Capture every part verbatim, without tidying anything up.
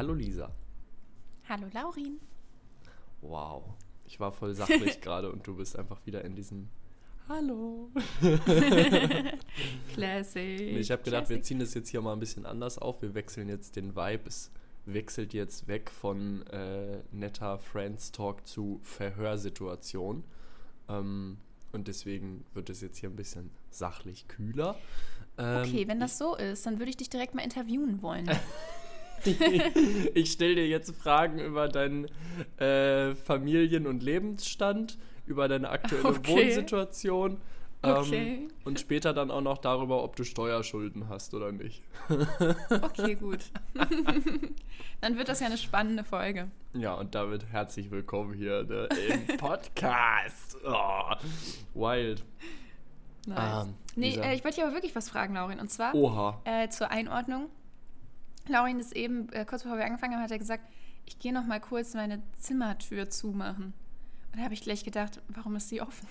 Hallo Lisa. Hallo Laurin. Wow, ich war voll sachlich gerade und du bist einfach wieder in diesem Hallo. Classic. Nee, ich habe gedacht, Classic. wir ziehen das jetzt hier mal ein bisschen anders auf. Wir wechseln jetzt den Vibe. Es wechselt jetzt weg von äh, netter Friends-Talk zu Verhörsituation. Ähm, und deswegen wird es jetzt hier ein bisschen sachlich kühler. Ähm, Okay, wenn das so ist, dann würde ich dich direkt mal interviewen wollen. Ich stelle dir jetzt Fragen über deinen äh, Familien- und Lebensstand, über deine aktuelle Okay. Wohnsituation ähm, Okay. und später dann auch noch darüber, ob du Steuerschulden hast oder nicht. Okay, gut. Dann wird das ja eine spannende Folge. Ja, und damit herzlich willkommen hier ne, im Podcast. Oh, wild. Nice. Ähm, nee, Lisa. äh, ich wollte dich aber wirklich was fragen, Laurin. Und zwar Oha. äh, zur Einordnung. Laurin ist eben, äh, kurz bevor wir angefangen haben, hat er gesagt, ich gehe noch mal kurz meine Zimmertür zumachen. Und da habe ich gleich gedacht, warum ist sie offen?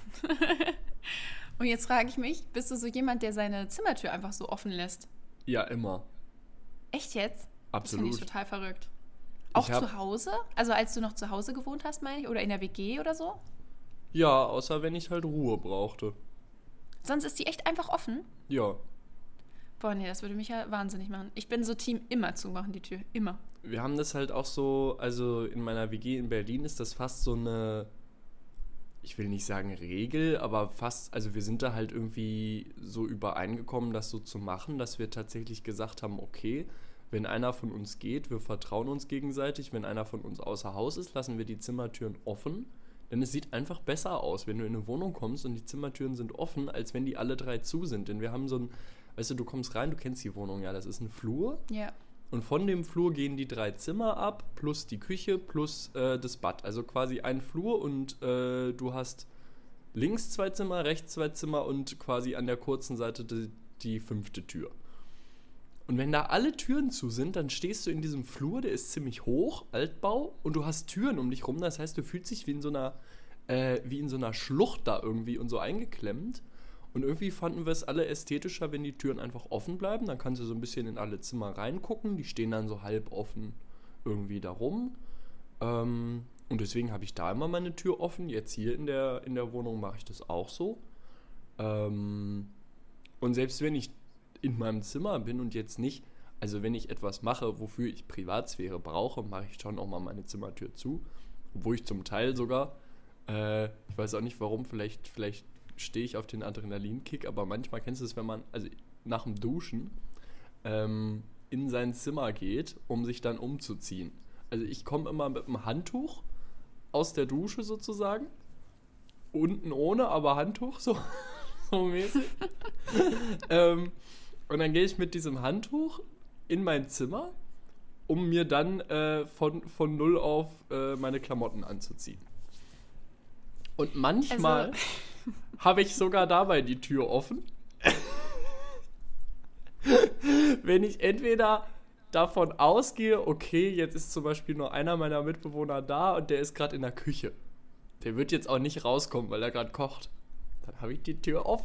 Und jetzt frage ich mich, bist du so jemand, der seine Zimmertür einfach so offen lässt? Ja, immer. Echt jetzt? Das Absolut. finde ich total verrückt. Auch hab- zu Hause? Also als du noch zu Hause gewohnt hast, meine ich? Oder in der W G oder so? Ja, außer wenn ich halt Ruhe brauchte. Sonst ist die echt einfach offen? Ja. Boah, nee, das würde mich ja wahnsinnig machen. Ich bin so Team immer zumachen, die Tür. Immer. Wir haben das halt auch so, also in meiner W G in Berlin ist das fast so eine, ich will nicht sagen Regel, aber fast, also wir sind da halt irgendwie so übereingekommen, das so zu machen, dass wir tatsächlich gesagt haben, okay, wenn einer von uns geht, wir vertrauen uns gegenseitig, wenn einer von uns außer Haus ist, lassen wir die Zimmertüren offen, denn es sieht einfach besser aus, wenn du in eine Wohnung kommst und die Zimmertüren sind offen, als wenn die alle drei zu sind, denn wir haben so ein, weißt du, du kommst rein, du kennst die Wohnung, ja, das ist ein Flur. Ja. Und von dem Flur gehen die drei Zimmer ab, plus die Küche, plus äh, das Bad. Also quasi ein Flur und äh, du hast links zwei Zimmer, rechts zwei Zimmer und quasi an der kurzen Seite die, die fünfte Tür. Und wenn da alle Türen zu sind, dann stehst du in diesem Flur, der ist ziemlich hoch, Altbau, und du hast Türen um dich rum. Das heißt, du fühlst dich wie in so einer, äh, wie in so einer Schlucht da irgendwie und so eingeklemmt. Und irgendwie fanden wir es alle ästhetischer, wenn die Türen einfach offen bleiben. Dann kannst du so ein bisschen in alle Zimmer reingucken. Die stehen dann so halb offen irgendwie da rum. Ähm, und deswegen habe ich da immer meine Tür offen. Jetzt hier in der, in der Wohnung mache ich das auch so. Ähm, und selbst wenn ich in meinem Zimmer bin und jetzt nicht, also wenn ich etwas mache, wofür ich Privatsphäre brauche, mache ich schon auch mal meine Zimmertür zu. Obwohl ich zum Teil sogar, äh, ich weiß auch nicht warum, vielleicht, vielleicht stehe ich auf den Adrenalinkick, aber manchmal kennst du es, wenn man, also nach dem Duschen, ähm, in sein Zimmer geht, um sich dann umzuziehen. Also ich komme immer mit einem Handtuch aus der Dusche sozusagen, unten ohne, aber Handtuch, so, so mäßig. ähm, und dann gehe ich mit diesem Handtuch in mein Zimmer, um mir dann äh, von, von null auf äh, meine Klamotten anzuziehen. Und manchmal Also habe ich sogar dabei die Tür offen. Wenn ich entweder davon ausgehe, okay, jetzt ist zum Beispiel nur einer meiner Mitbewohner da und der ist gerade in der Küche. Der wird jetzt auch nicht rauskommen, weil er gerade kocht. Dann habe ich die Tür offen.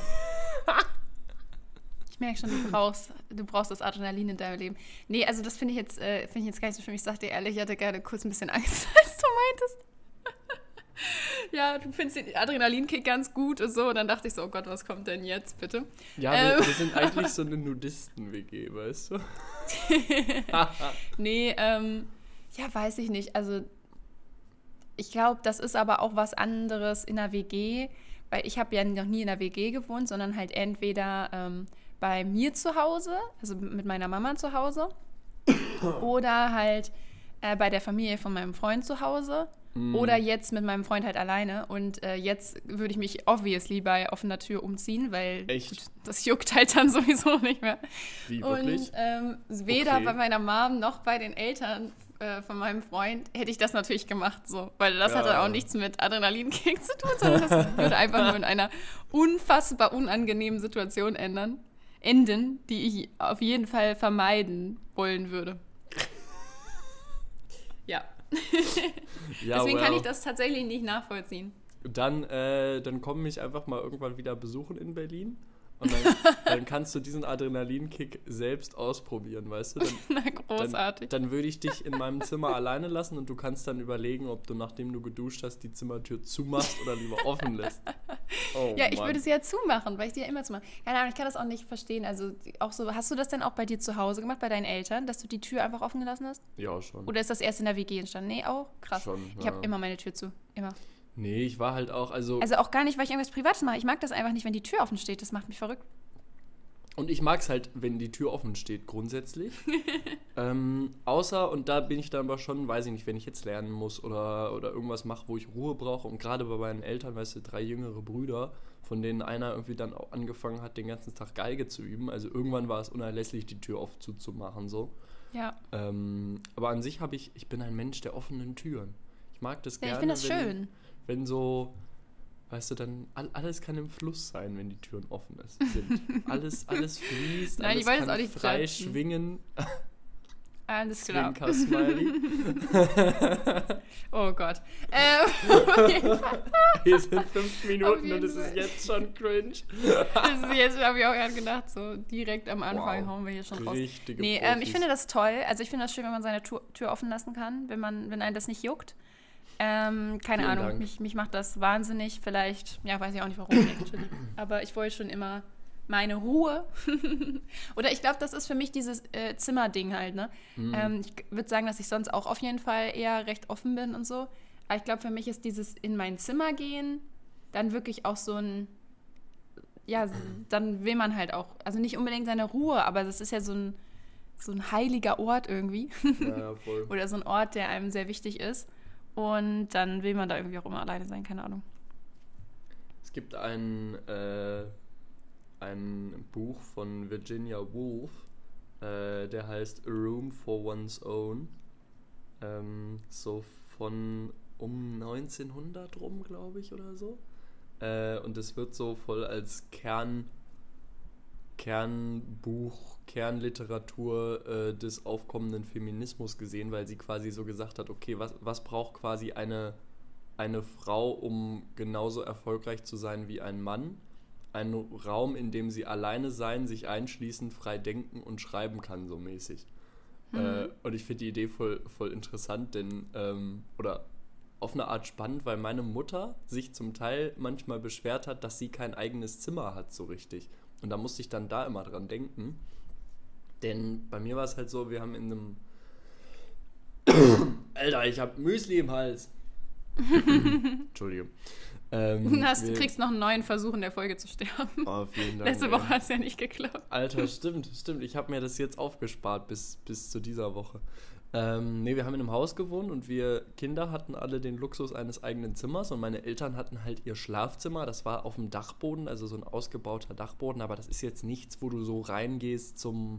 Ich merke schon, du brauchst, du brauchst das Adrenalin in deinem Leben. Nee, also das finde ich jetzt, äh, finde ich jetzt gar nicht so schlimm. Ich sag dir ehrlich, ich hatte gerade kurz ein bisschen Angst, als du meintest. Ja, du findest den Adrenalinkick ganz gut und so. Und dann dachte ich so, oh Gott, was kommt denn jetzt, bitte? Ja, Ähm. wir, wir sind eigentlich so eine Nudisten-W G, weißt du? Nee, ähm, ja, weiß ich nicht. Also ich glaube, das ist aber auch was anderes in der W G, weil ich habe ja noch nie in der W G gewohnt, sondern halt entweder ähm, bei mir zu Hause, also mit meiner Mama zu Hause, oder halt äh, bei der Familie von meinem Freund zu Hause. Mm. Oder jetzt mit meinem Freund halt alleine. Und äh, jetzt würde ich mich obviously bei offener Tür umziehen, weil Echt? gut, das juckt halt dann sowieso nicht mehr. Wie, wirklich? Und ähm, weder Okay. bei meiner Mom noch bei den Eltern äh, von meinem Freund hätte ich das natürlich gemacht, so. Weil das Ja. hat dann auch nichts mit Adrenalinkick zu tun, sondern das würde einfach nur in einer unfassbar unangenehmen Situation ändern, enden, die ich auf jeden Fall vermeiden wollen würde. Ja. Ja, Deswegen kann well. ich das tatsächlich nicht nachvollziehen. Dann, äh, dann komm mich einfach mal irgendwann wieder besuchen in Berlin. Und dann, dann kannst du diesen Adrenalinkick selbst ausprobieren, weißt du? Dann, Na, großartig. Dann, dann würde ich dich in meinem Zimmer alleine lassen und du kannst dann überlegen, ob du, nachdem du geduscht hast, die Zimmertür zumachst oder lieber offen lässt. Oh, ja, ich Mann. würde sie ja zumachen, weil ich sie ja immer zumache. Keine Ahnung, ich kann das auch nicht verstehen. Also auch so, hast du das denn auch bei dir zu Hause gemacht, bei deinen Eltern, dass du die Tür einfach offen gelassen hast? Ja, schon. Oder ist das erst in der W G entstanden? Nee, auch? Krass. Schon, ich ja. habe immer meine Tür zu. Immer. Nee, ich war halt auch, also... Also auch gar nicht, weil ich irgendwas Privates mache. Ich mag das einfach nicht, wenn die Tür offen steht. Das macht mich verrückt. Und ich mag es halt, wenn die Tür offen steht, grundsätzlich. ähm, außer, und da bin ich dann aber schon, weiß ich nicht, wenn ich jetzt lernen muss oder, oder irgendwas mache, wo ich Ruhe brauche. Und gerade bei meinen Eltern, weißt du, drei jüngere Brüder, von denen einer irgendwie dann auch angefangen hat, den ganzen Tag Geige zu üben. Also irgendwann war es unerlässlich, die Tür offen zuzumachen, so. Ja. Ähm, aber an sich habe ich, ich bin ein Mensch der offenen Türen. Ich mag das Ja, gerne, ich finde das wenn, schön. wenn so... Weißt du, dann all, alles kann im Fluss sein, wenn die Türen offen ist, sind. Alles, alles fließt, Nein, alles ich wollte kann es auch nicht frei klatschen. schwingen. Alles klar. Zwinker-Smiley. Oh Gott. Ähm, Hier sind fünf Auf Minuten jeden und es ist Fall. jetzt schon cringe. das ist jetzt habe ich auch gerade gedacht, so direkt am Anfang Wow. hauen wir hier schon raus. Richtige Nee, ähm, ich Profis. finde das toll. Also ich finde das schön, wenn man seine Tür, Tür offen lassen kann, wenn man, wenn einen das nicht juckt. Ähm, keine Vielen Ahnung, Dank. mich, mich macht das wahnsinnig. Vielleicht, ja, weiß ich auch nicht warum. actually. Aber ich wollte schon immer meine Ruhe. Oder ich glaube, das ist für mich dieses äh, Zimmerding halt, ne? Mhm. Ähm, ich würde sagen, dass ich sonst auch auf jeden Fall eher recht offen bin und so. Aber ich glaube, für mich ist dieses in mein Zimmer gehen dann wirklich auch so ein, ja, dann will man halt auch, also nicht unbedingt seine Ruhe, aber das ist ja so ein, so ein heiliger Ort irgendwie. Ja, ja, voll. Oder so ein Ort, der einem sehr wichtig ist. Und dann will man da irgendwie auch immer alleine sein, keine Ahnung. Es gibt ein, äh, ein Buch von Virginia Woolf, äh, der heißt A Room for One's Own. Ähm, so von um neunzehnhundert rum, glaube ich, oder so. Äh, und es wird so voll als Kern, Kernbuch, Kernliteratur äh, des aufkommenden Feminismus gesehen, weil sie quasi so gesagt hat, okay, was, was braucht quasi eine, eine Frau, um genauso erfolgreich zu sein wie ein Mann? Ein Raum, in dem sie alleine sein, sich einschließen, frei denken und schreiben kann, so mäßig. Mhm. Äh, und ich finde die Idee voll, voll interessant, denn, ähm, oder auf eine Art spannend, weil meine Mutter sich zum Teil manchmal beschwert hat, dass sie kein eigenes Zimmer hat, so richtig. Und da musste ich dann da immer dran denken. Denn bei mir war es halt so, wir haben in einem... Alter, ich hab Müsli im Hals. Entschuldigung. Ähm, Du, hast, du wir- kriegst noch einen neuen Versuch in der Folge zu sterben. Oh, vielen Dank. Letzte ey. Woche hat es ja nicht geklappt. Alter, stimmt, stimmt. Ich habe mir das jetzt aufgespart bis, bis zu dieser Woche. Ähm, nee, wir haben in einem Haus gewohnt und wir Kinder hatten alle den Luxus eines eigenen Zimmers und meine Eltern hatten halt ihr Schlafzimmer. Das war auf dem Dachboden, also so ein ausgebauter Dachboden, aber das ist jetzt nichts, wo du so reingehst zum,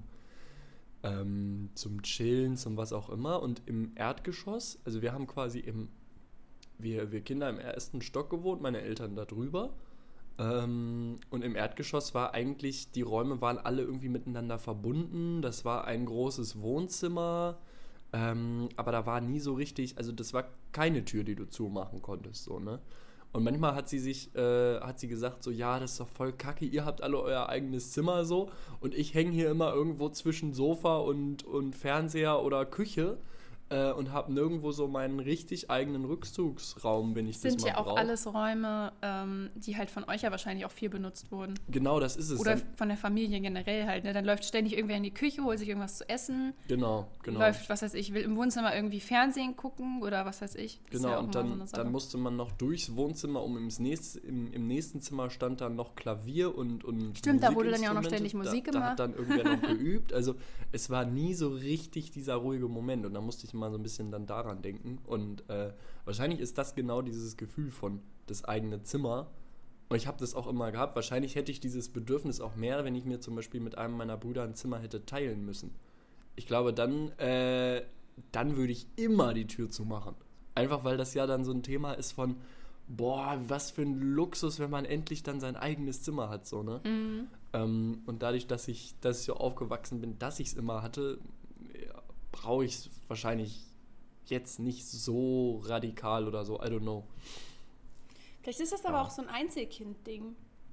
ähm, zum Chillen, zum was auch immer. Und im Erdgeschoss, also wir haben quasi im, wir, wir Kinder im ersten Stock gewohnt, meine Eltern da drüber. Ähm, und im Erdgeschoss war eigentlich, die Räume waren alle irgendwie miteinander verbunden. Das war ein großes Wohnzimmer, ähm, aber da war nie so richtig, also das war keine Tür, die du zumachen konntest, so, ne? Und manchmal hat sie sich, äh, hat sie gesagt so, ja, das ist doch voll kacke, ihr habt alle euer eigenes Zimmer so und ich hänge hier immer irgendwo zwischen Sofa und, und Fernseher oder Küche. Äh, und habe nirgendwo so meinen richtig eigenen Rückzugsraum, wenn ich Sind das mal ja auch brauche. alles Räume, ähm, die halt von euch ja wahrscheinlich auch viel benutzt wurden. Genau, das ist es. Oder Dann, von der Familie generell halt. Ne? Dann läuft ständig irgendwer in die Küche, holt sich irgendwas zu essen. genau, genau. Läuft, was weiß ich, will im Wohnzimmer irgendwie Fernsehen gucken oder was weiß ich. Das ist Genau, ja auch und immer dann, so eine Sache. dann musste man noch durchs Wohnzimmer, um ins nächste, im, im nächsten Zimmer stand dann noch Klavier und, und Stimmt, da wurde dann ja auch noch Musikinstrumente. ständig Musik da, Da gemacht. hat dann irgendwer noch geübt. Also es war nie so richtig dieser ruhige Moment. Und da musste ich mal so ein bisschen dann daran denken. Und äh, wahrscheinlich ist das genau dieses Gefühl von das eigene Zimmer. Und ich habe das auch immer gehabt. Wahrscheinlich hätte ich dieses Bedürfnis auch mehr, wenn ich mir zum Beispiel mit einem meiner Brüder ein Zimmer hätte teilen müssen. Ich glaube, dann, äh, dann würde ich immer die Tür zumachen. Einfach weil das ja dann so ein Thema ist von, boah, was für ein Luxus, wenn man endlich dann sein eigenes Zimmer hat, so, ne? Mhm. Ähm, und dadurch, dass ich, dass ich so aufgewachsen bin, dass ich es immer hatte, ja, brauche ich es wahrscheinlich jetzt nicht so radikal oder so, I don't know. Vielleicht ist das aber Ja. auch so ein Einzelkind-Ding.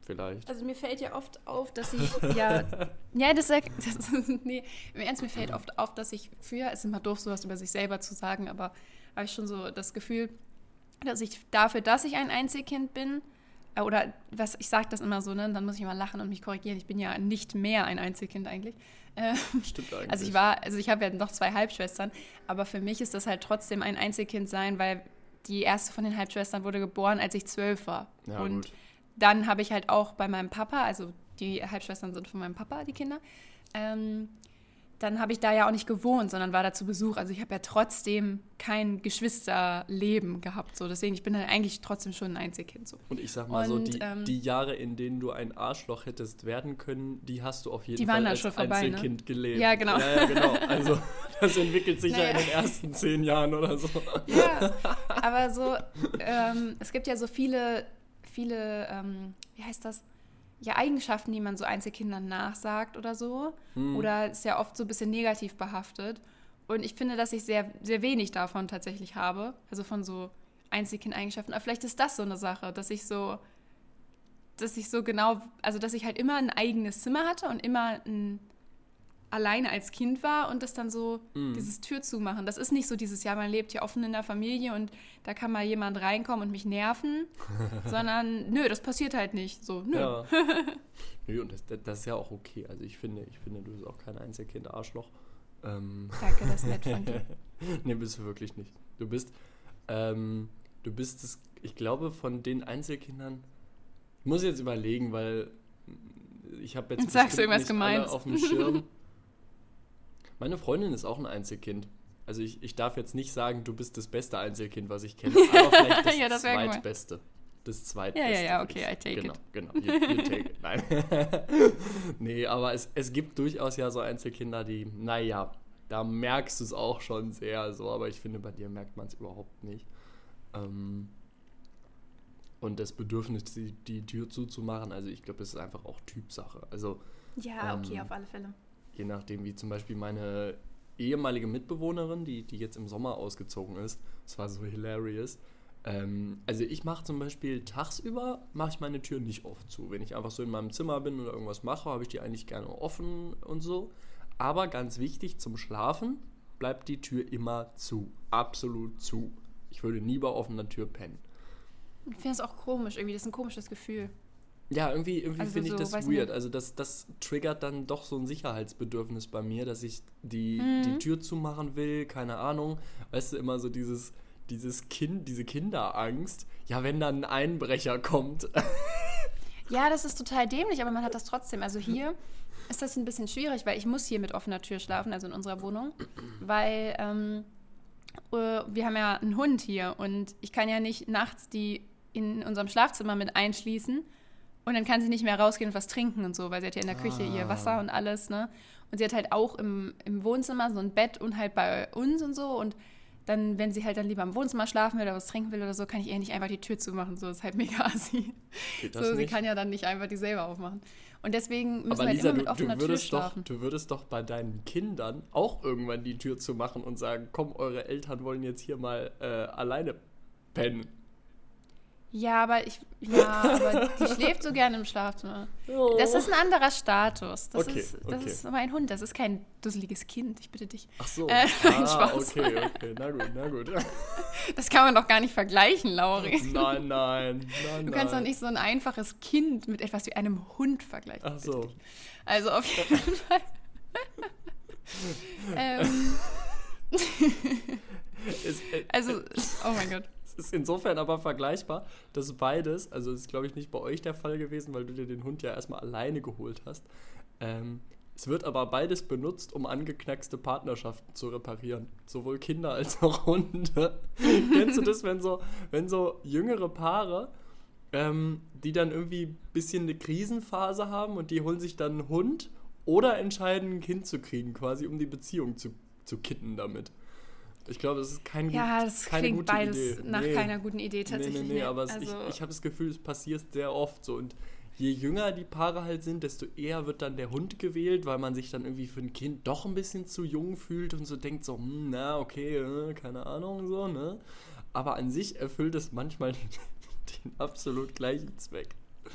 vielleicht. Also mir fällt ja oft auf, dass ich, ja, ja, das, das nee, im Ernst, mir fällt oft auf, dass ich früher, es ist immer doof, sowas über sich selber zu sagen, aber habe ich schon so das Gefühl, dass ich dafür, dass ich ein Einzelkind bin, äh, oder was, ich sage das immer so, ne, dann muss ich immer lachen und mich korrigieren, ich bin ja nicht mehr ein Einzelkind eigentlich. Äh, Stimmt eigentlich. Also ich war, also ich habe ja noch zwei Halbschwestern, aber für mich ist das halt trotzdem ein Einzelkind sein, weil die erste von den Halbschwestern wurde geboren, als ich zwölf war. Ja, und gut. Dann habe ich halt auch bei meinem Papa, also die Halbschwestern sind von meinem Papa, die Kinder, ähm, dann habe ich da ja auch nicht gewohnt, sondern war da zu Besuch. Also ich habe ja trotzdem kein Geschwisterleben gehabt. So. Deswegen, ich bin halt eigentlich trotzdem schon ein Einzelkind. So. Und ich sag mal Und, so, die, ähm, die Jahre, in denen du ein Arschloch hättest werden können, die hast du auf jeden Die Fall waren da als schon vorbei, Einzelkind ne? gelebt. Ja, genau. Ja, ja, genau. Also das entwickelt sich Naja. ja in den ersten zehn Jahren oder so. Ja, aber so, ähm, es gibt ja so viele, viele, ähm, wie heißt das? Ja, Eigenschaften, die man so Einzelkindern nachsagt oder so. Hm. Oder ist ja oft so ein bisschen negativ behaftet. Und ich finde, dass ich sehr, sehr wenig davon tatsächlich habe. Also von so Einzelkind-Eigenschaften. Aber vielleicht ist das so eine Sache, dass ich so, dass ich so genau, also dass ich halt immer ein eigenes Zimmer hatte und immer ein, alleine als Kind war und das dann so, Mm. dieses Tür zumachen. Das ist nicht so dieses, ja, man lebt hier offen in der Familie und da kann mal jemand reinkommen und mich nerven, sondern nö, das passiert halt nicht. So, nö. Ja. Nö, und das, das ist ja auch okay. Also ich finde, ich finde, du bist auch kein Einzelkind-Arschloch. Ähm. Danke, das ist nett von dir. Nee, bist du wirklich nicht. Du bist, ähm, du bist es, ich glaube, von den Einzelkindern, ich muss jetzt überlegen, weil ich habe jetzt Jetzt sagst du bestimmt irgendwas nicht alle Gemeines. auf dem Schirm. Meine Freundin ist auch ein Einzelkind. Also ich, ich darf jetzt nicht sagen, du bist das beste Einzelkind, was ich kenne, aber vielleicht das, Ja, das wär gemein. zweitbeste. Das zweitbeste. Ja, ja, ja, würde okay, ich- I take genau, it. Genau, you, you take it. Nein. Nee, aber es, es gibt durchaus ja so Einzelkinder, die, naja, da merkst du es auch schon sehr so, aber ich finde, bei dir merkt man es überhaupt nicht. Ähm, und das Bedürfnis, die, die Tür zuzumachen, also ich glaube, das ist einfach auch Typsache. Also Ja, okay, Ähm, auf alle Fälle. je nachdem, wie zum Beispiel meine ehemalige Mitbewohnerin, die, die jetzt im Sommer ausgezogen ist, das war so hilarious. Ähm, also ich mache zum Beispiel tagsüber, mache ich meine Tür nicht oft zu. Wenn ich einfach so in meinem Zimmer bin oder irgendwas mache, habe ich die eigentlich gerne offen und so. Aber ganz wichtig, zum Schlafen bleibt die Tür immer zu. Absolut zu. Ich würde nie bei offener Tür pennen. Ich finde es auch komisch, irgendwie, das ist ein komisches Gefühl. Ja, irgendwie, irgendwie Also finde ich so, das weiß weird. nicht. Also das, das triggert dann doch so ein Sicherheitsbedürfnis bei mir, dass ich die, Mhm. die Tür zumachen will, keine Ahnung. Weißt du, immer so dieses, dieses Kind, diese Kinderangst. Ja, wenn dann ein Einbrecher kommt. Ja, das ist total dämlich, aber man hat das trotzdem. Also hier ist das ein bisschen schwierig, weil ich muss hier mit offener Tür schlafen, also in unserer Wohnung, weil ähm, äh, wir haben ja einen Hund hier und ich kann ja nicht nachts die in unserem Schlafzimmer mit einschließen und dann kann sie nicht mehr rausgehen und was trinken und so, weil sie hat ja in der Küche Ah. ihr Wasser und alles, ne? Und sie hat halt auch im, im Wohnzimmer so ein Bett und halt bei uns und so und dann, wenn sie halt dann lieber im Wohnzimmer schlafen will oder was trinken will oder so, kann ich ihr nicht einfach die Tür zumachen. So ist halt mega assi. Geht das So, sie nicht? kann ja dann nicht einfach die selber aufmachen. Und deswegen müssen Aber wir halt Lisa, immer du, mit du, offener Tür würdest doch, schlafen. du würdest doch bei deinen Kindern auch irgendwann die Tür zu machen und sagen, komm, eure Eltern wollen jetzt hier mal äh, alleine pennen. Ja, aber ich, ja, aber die schläft so gerne im Schlafzimmer. Das ist ein anderer Status. Das, Okay, ist, das okay. ist mein Hund, das ist kein dusseliges Kind, ich bitte dich. Ach so. Äh, ah, Spaß. okay, okay, na gut, na gut. Das kann man doch gar nicht vergleichen, Lauri. Nein, nein, nein, Du kannst doch nein. nicht so ein einfaches Kind mit etwas wie einem Hund vergleichen. Ach so. Also auf jeden Fall. ähm, Es, äh, also, oh mein Gott. es ist insofern aber vergleichbar, dass beides, also ist glaube ich nicht bei euch der Fall gewesen, weil du dir den Hund ja erstmal alleine geholt hast. Ähm, es wird aber beides benutzt, um angeknackste Partnerschaften zu reparieren. Sowohl Kinder als auch Hunde. Kennst du das, wenn so, wenn so jüngere Paare, ähm, die dann irgendwie ein bisschen eine Krisenphase haben und die holen sich dann einen Hund oder entscheiden, ein Kind zu kriegen, quasi um die Beziehung zu, zu kitten damit. Ich glaube, das ist kein, Ja, das keine klingt gute beides Idee. nach Nee. keiner guten Idee tatsächlich. Nee, nee, nee, aber es, also, ich, ich habe das Gefühl, es passiert sehr oft so. Und je jünger die Paare halt sind, desto eher wird dann der Hund gewählt, weil man sich dann irgendwie für ein Kind doch ein bisschen zu jung fühlt und so denkt so, hm, na, okay, äh, keine Ahnung, so, ne? Aber an sich erfüllt es manchmal den, den absolut gleichen Zweck.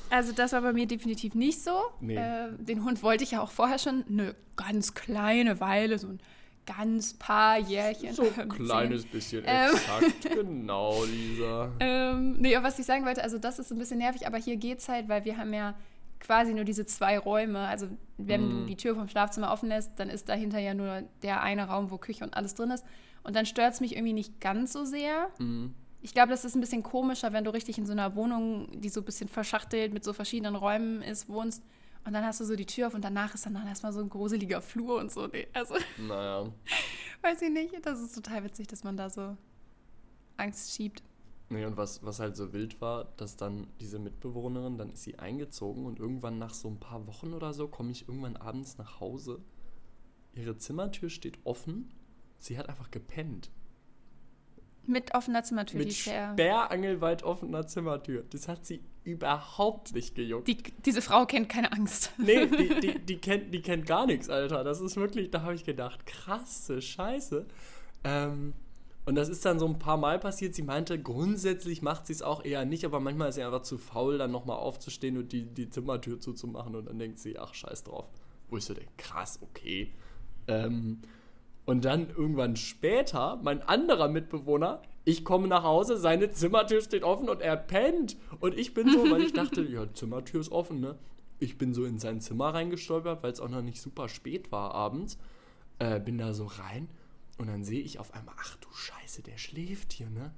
Also das war bei mir definitiv nicht so. Nee. Äh, den Hund wollte ich ja auch vorher schon eine ganz kleine Weile, so ein ganz paar Jährchen. So ein kleines bisschen, ähm. exakt, genau, Lisa. Ähm, nee, aber was ich sagen wollte, also das ist ein bisschen nervig, aber hier geht's halt, weil wir haben ja quasi nur diese zwei Räume. Also wenn mm. du die Tür vom Schlafzimmer offen lässt, dann ist dahinter ja nur der eine Raum, wo Küche und alles drin ist. Und dann stört es mich irgendwie nicht ganz so sehr. Mm. Ich glaube, das ist ein bisschen komischer, wenn du richtig in so einer Wohnung, die so ein bisschen verschachtelt mit so verschiedenen Räumen ist, wohnst. Und dann hast du so die Tür auf und danach ist dann, dann erstmal so ein gruseliger Flur und so. Nee, also, naja. Weiß ich nicht. Das ist total witzig, dass man da so Angst schiebt. Nee, und was, was halt so wild war, dass dann diese Mitbewohnerin, dann ist sie eingezogen und irgendwann nach so ein paar Wochen oder so komme ich irgendwann abends nach Hause. Ihre Zimmertür steht offen. Sie hat einfach gepennt. Mit offener Zimmertür. Mit die sperrangelweit offener Zimmertür. Das hat sie überhaupt nicht gejuckt. Die, diese Frau kennt keine Angst. Nee, die, die, die, kennt, die kennt gar nichts, Alter. Das ist wirklich, da habe ich gedacht, krasse Scheiße. Ähm, und das ist dann so ein paar Mal passiert. Sie meinte, grundsätzlich macht sie es auch eher nicht, aber manchmal ist sie einfach zu faul, dann nochmal aufzustehen und die, die Zimmertür zuzumachen. Und dann denkt sie, ach, scheiß drauf. Wo ich so denke, krass, okay. Ähm... Und dann irgendwann später, mein anderer Mitbewohner, ich komme nach Hause, seine Zimmertür steht offen und er pennt. Und ich bin so, weil ich dachte, ja, die Zimmertür ist offen, ne? Ich bin so in sein Zimmer reingestolpert, weil es auch noch nicht super spät war abends. Äh, bin da so rein und dann sehe ich auf einmal, ach du Scheiße, der schläft hier, ne?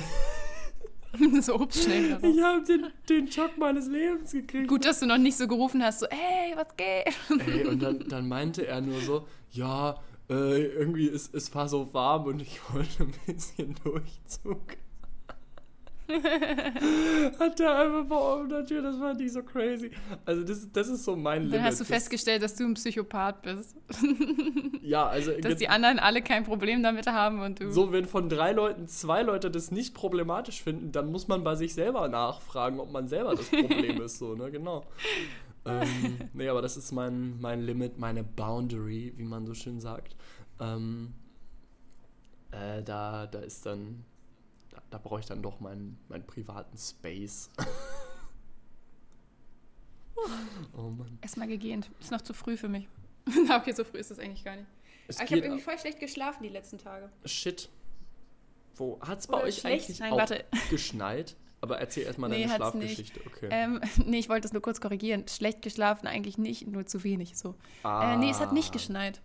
So ups, schnell. Ich habe den, den Schock meines Lebens gekriegt. Gut, dass du noch nicht so gerufen hast, so, hey, was geht? Ey, und dann, dann meinte er nur so, ja, Äh, irgendwie, es, es war so warm und ich wollte ein bisschen Durchzug. Hat der einfach vor der Tür, das war nicht so crazy. Also das, das ist so mein Dann Limit. Dann hast du das, festgestellt, dass du ein Psychopath bist. Ja, also... Dass die anderen alle kein Problem damit haben und du... So, wenn von drei Leuten zwei Leute das nicht problematisch finden, dann muss man bei sich selber nachfragen, ob man selber das Problem ist, so, ne, genau. ähm, nee, aber das ist mein, mein Limit, meine Boundary, wie man so schön sagt. Ähm, äh, da, da ist dann, da, da brauche ich dann doch meinen, meinen privaten Space. Oh Mann. Erstmal gegähnt. Ist noch zu früh für mich. Okay, so früh ist das eigentlich gar nicht. Es Aber ich habe irgendwie voll schlecht geschlafen die letzten Tage. Shit. Wo? Hat es bei Oder euch schlecht? eigentlich Nein, auch warte. geschneit? Aber erzähl erstmal Nee, deine hat's Schlafgeschichte. nicht. Okay. Ähm, nee, ich wollte das nur kurz korrigieren. Schlecht geschlafen eigentlich nicht, nur zu wenig. So. Ah. Äh, nee, es hat nicht geschneit.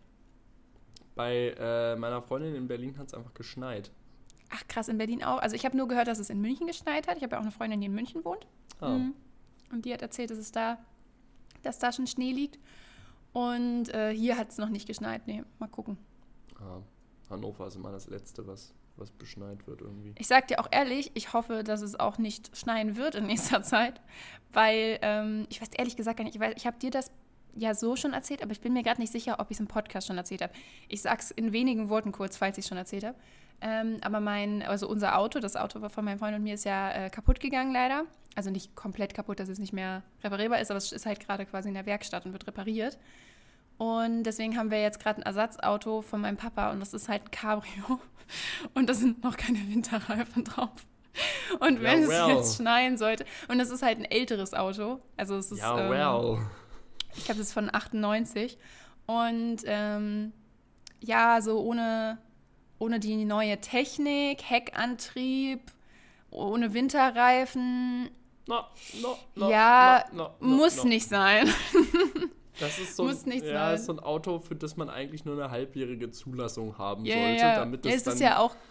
Bei äh, meiner Freundin in Berlin hat es einfach geschneit. Ach krass, in Berlin auch. Also ich habe nur gehört, dass es in München geschneit hat. Ich habe ja auch eine Freundin, die in München wohnt. Ah. Mhm. Und die hat erzählt, dass es da, dass da schon Schnee liegt. Und äh, hier hat es noch nicht geschneit. Nee, mal gucken. Ah. Hannover ist immer das Letzte, was, was beschneit wird irgendwie. Ich sag dir auch ehrlich, ich hoffe, dass es auch nicht schneien wird in nächster Zeit. Weil, ähm, ich weiß ehrlich gesagt gar nicht, ich, weiß, ich habe dir das ja so schon erzählt, aber ich bin mir gerade nicht sicher, ob ich es im Podcast schon erzählt habe. Ich sag's in wenigen Worten kurz, falls ich es schon erzählt habe. Ähm, aber mein, also unser Auto, das Auto von meinem Freund und mir ist ja äh, kaputt gegangen leider. Also nicht komplett kaputt, dass es nicht mehr reparierbar ist, aber es ist halt gerade quasi in der Werkstatt und wird repariert. Und deswegen haben wir jetzt gerade ein Ersatzauto von meinem Papa und das ist halt ein Cabrio. Und da sind noch keine Winterreifen drauf. Und Ja, wenn well. es jetzt schneien sollte, und es ist halt ein älteres Auto, also es ist, Ja, ähm, well. ich glaube, das ist von achtundneunzig. Und ähm, ja, so ohne, ohne die neue Technik, Heckantrieb, ohne Winterreifen, No, no, no, ja, no, no, no, muss no. nicht sein. Das ist so, Muss ein, nicht ja, sein. ist so ein Auto, für das man eigentlich nur eine halbjährige Zulassung haben Ja, sollte, ja, damit ja. das Es dann... ist ja auch,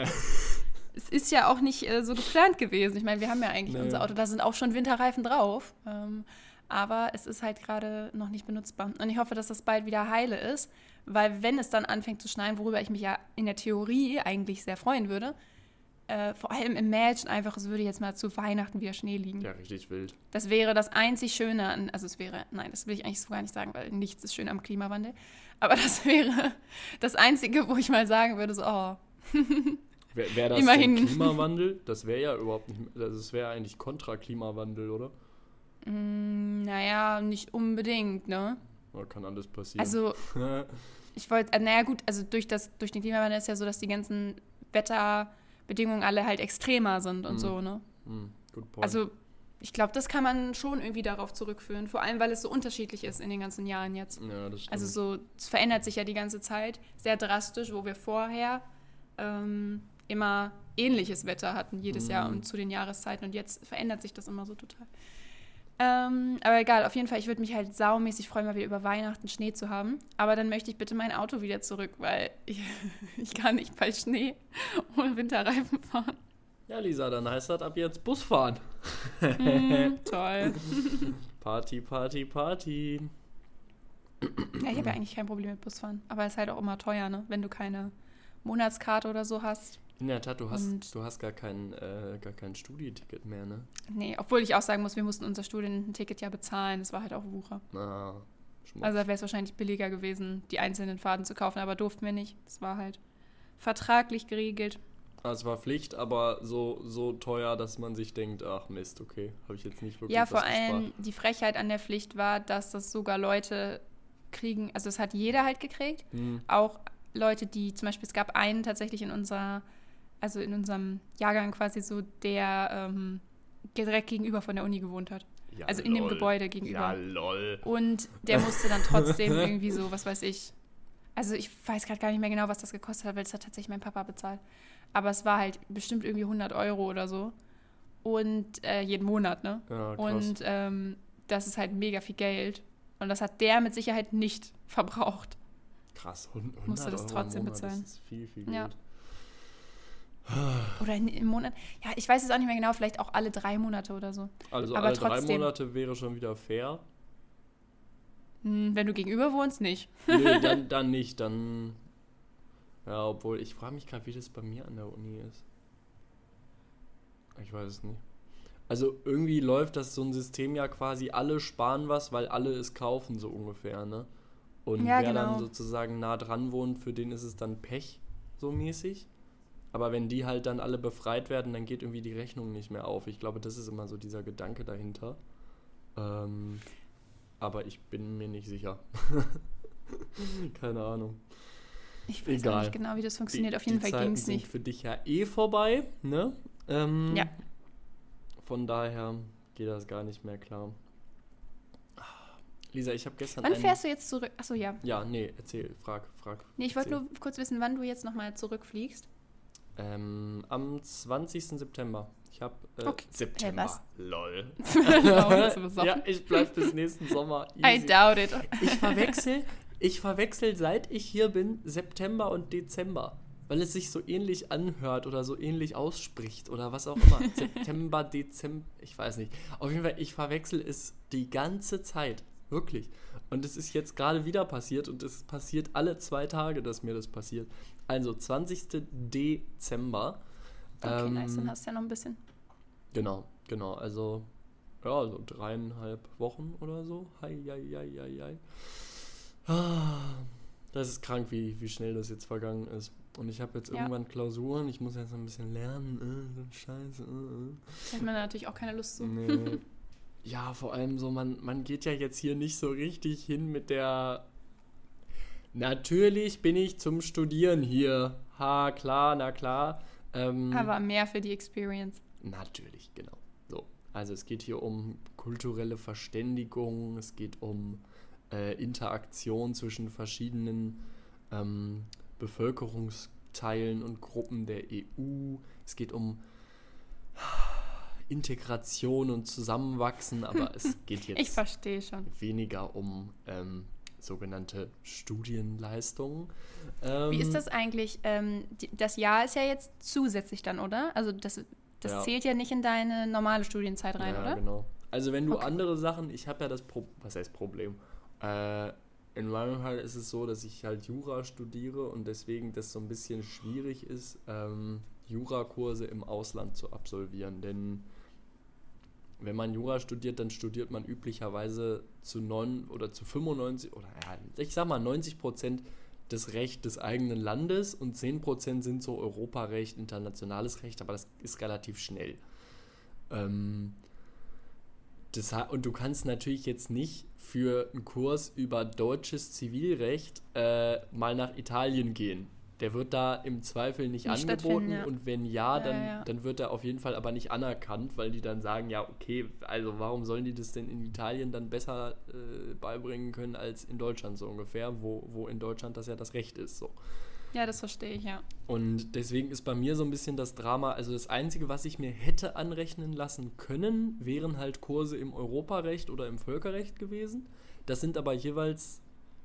es ist ja auch nicht äh, so geplant gewesen. Ich meine, wir haben ja eigentlich Nee. unser Auto, da sind auch schon Winterreifen drauf. Ähm, aber es ist halt gerade noch nicht benutzbar. Und ich hoffe, dass das bald wieder heile ist, weil wenn es dann anfängt zu schneien, worüber ich mich ja in der Theorie eigentlich sehr freuen würde, äh, vor allem imagine einfach, es würde jetzt mal zu Weihnachten wieder Schnee liegen. Ja, richtig wild. Das wäre das einzig Schöne an, also es wäre, nein, das will ich eigentlich so gar nicht sagen, weil nichts ist schön am Klimawandel, aber das wäre das Einzige, wo ich mal sagen würde, so, oh. Wäre wär das Immerhin. denn Klimawandel? Das wäre ja überhaupt nicht, das wäre eigentlich kontra Klimawandel, oder? Mm, naja, nicht unbedingt, ne? Da kann alles passieren. Also, ich wollte, äh, naja gut, also durch, das, durch den Klimawandel ist ja so, dass die ganzen Wetterbedingungen alle halt extremer sind und Mhm. so, ne? hm, good point. Also, ich glaube, das kann man schon irgendwie darauf zurückführen. Vor allem, weil es so unterschiedlich ist in den ganzen Jahren jetzt. Ja, das stimmt. Also so, es verändert sich ja die ganze Zeit sehr drastisch, wo wir vorher ähm, immer ähnliches Wetter hatten jedes Mhm. Jahr und zu den Jahreszeiten. Und jetzt verändert sich das immer so total. Ähm, aber egal, auf jeden Fall, ich würde mich halt saumäßig freuen, mal wieder über Weihnachten Schnee zu haben. Aber dann möchte ich bitte mein Auto wieder zurück, weil ich, ich kann nicht bei Schnee ohne Winterreifen fahren. Ja, Lisa, dann heißt das ab jetzt Busfahren. Mm, toll. Party, Party, Party. Ja, ich habe ja eigentlich kein Problem mit Busfahren. Aber es ist halt auch immer teuer, ne? Wenn du keine Monatskarte oder so hast. In der Tat, du hast, Und- du hast gar kein, äh, gar kein Studieticket mehr, ne? Nee, obwohl ich auch sagen muss, wir mussten unser Studienticket ja bezahlen. Das war halt auch Wucher. Ah, Schmutz. Also wäre es wahrscheinlich billiger gewesen, die einzelnen Fahrten zu kaufen, aber durften wir nicht. Das war halt vertraglich geregelt. Also es war Pflicht, aber so, so teuer, dass man sich denkt, ach Mist, okay, habe ich jetzt nicht wirklich Ja, was vor allem gespart. die Frechheit an der Pflicht war, dass das sogar Leute kriegen, also das hat jeder halt gekriegt. Hm. Auch Leute, die zum Beispiel, es gab einen tatsächlich in unserer, also in unserem Jahrgang quasi so, der ähm, direkt gegenüber von der Uni gewohnt hat. Ja, Also in dem lol. Gebäude gegenüber. Ja, lol. Und der musste dann trotzdem irgendwie so, was weiß ich. Also ich weiß gerade gar nicht mehr genau, was das gekostet hat, weil das hat tatsächlich mein Papa bezahlt. Aber es war halt bestimmt irgendwie hundert Euro oder so. Und äh, jeden Monat, ne? Ja, krass. Und ähm, das ist halt mega viel Geld. Und das hat der mit Sicherheit nicht verbraucht. Krass, hundert Musste das Euro trotzdem im Monat, bezahlen. Das ist viel, viel Ja. Geld. Oder in, im Monat. Ja, ich weiß es auch nicht mehr genau, vielleicht auch alle drei Monate oder so. Also Aber alle drei trotzdem. Monate wäre schon wieder fair. Hm, wenn du gegenüber wohnst, nicht. Nee, dann, dann nicht, dann... Ja, obwohl, ich frage mich gerade, wie das bei mir an der Uni ist. Ich weiß es nicht. Also irgendwie läuft das so ein System ja quasi, alle sparen was, weil alle es kaufen, so ungefähr, ne? Und Ja, wer dann genau. sozusagen nah dran wohnt, für den ist es dann Pech, so mäßig. Aber wenn die halt dann alle befreit werden, dann geht irgendwie die Rechnung nicht mehr auf. Ich glaube, das ist immer so dieser Gedanke dahinter. Ähm, aber ich bin mir nicht sicher. Keine Ahnung. Ich weiß Egal. auch nicht genau, wie das funktioniert. Die- Auf jeden die Fall Zeiten ging es sind nicht. für dich ja eh vorbei, ne? Ähm, Ja. Von daher geht das gar nicht mehr klar. Lisa, ich habe gestern Wann einen- fährst du jetzt zurück? Achso, ja. Ja, nee, erzähl, frag, frag. Nee, ich wollte erzähl. nur kurz wissen, wann du jetzt nochmal zurückfliegst. Ähm, am zwanzigsten September. Ich habe äh, Okay. September. Hä, was? Lol. Warum bist du besoffen? Ja, ich bleib bis nächsten Sommer. I Easy. doubt it. Ich verwechsel, ich verwechsel, seit ich hier bin, September und Dezember. Weil es sich so ähnlich anhört oder so ähnlich ausspricht oder was auch immer. September, Dezember, ich weiß nicht. Auf jeden Fall, ich verwechsel es die ganze Zeit. Wirklich. Und es ist jetzt gerade wieder passiert und es passiert alle zwei Tage, dass mir das passiert. Also zwanzigsten Dezember. Okay, Ähm, nice, dann hast du ja noch ein bisschen. Genau, genau. Also, ja, so dreieinhalb Wochen oder so. Hei, hei, hei, hei, hei. Ah, das ist krank, wie, wie schnell das jetzt vergangen ist. Und ich habe jetzt Ja. irgendwann Klausuren. Ich muss jetzt ein bisschen lernen. Äh, so ein Scheiße. Äh. Da hat man natürlich auch keine Lust zu. Nee. Ja, vor allem so, man, man geht ja jetzt hier nicht so richtig hin mit der... Natürlich bin ich zum Studieren hier. Ha, klar, na klar. Ähm, Aber mehr für die Experience. Natürlich, genau. So, also es geht hier um kulturelle Verständigung, es geht um äh, Interaktion zwischen verschiedenen ähm, Bevölkerungsteilen und Gruppen der E U. Es geht um Integration und Zusammenwachsen, aber es geht Ich jetzt verstehe schon. weniger um ähm, sogenannte Studienleistungen. Ähm, Wie ist das eigentlich? Ähm, die, das Jahr ist ja jetzt zusätzlich dann, oder? Also das, das Ja. zählt ja nicht in deine normale Studienzeit rein, ja, oder? genau. Also wenn du Okay. andere Sachen, ich habe ja das Pro was heißt Problem? Äh, in meinem Fall ist es so, dass ich halt Jura studiere und deswegen das so ein bisschen schwierig ist, ähm, Jurakurse im Ausland zu absolvieren, denn wenn man Jura studiert, dann studiert man üblicherweise zu neun oder zu fünfundneunzig oder ja, ich sag mal neunzig Prozent das Recht des eigenen Landes und zehn Prozent sind so Europarecht, internationales Recht, aber das ist relativ schnell. Ähm, das, ha- und du kannst natürlich jetzt nicht für einen Kurs über deutsches Zivilrecht äh, mal nach Italien gehen. der wird da im Zweifel nicht, Nicht angeboten stattfinden, ja. und wenn ja, Ja, dann, ja. dann wird er auf jeden Fall aber nicht anerkannt, weil die dann sagen, ja, okay, also warum sollen die das denn in Italien dann besser äh, beibringen können als in Deutschland so ungefähr, wo, wo in Deutschland das ja das Recht ist, so. Ja, das verstehe ich, ja. Und deswegen ist bei mir so ein bisschen das Drama, also das Einzige, was ich mir hätte anrechnen lassen können, wären halt Kurse im Europarecht oder im Völkerrecht gewesen. Das sind aber jeweils,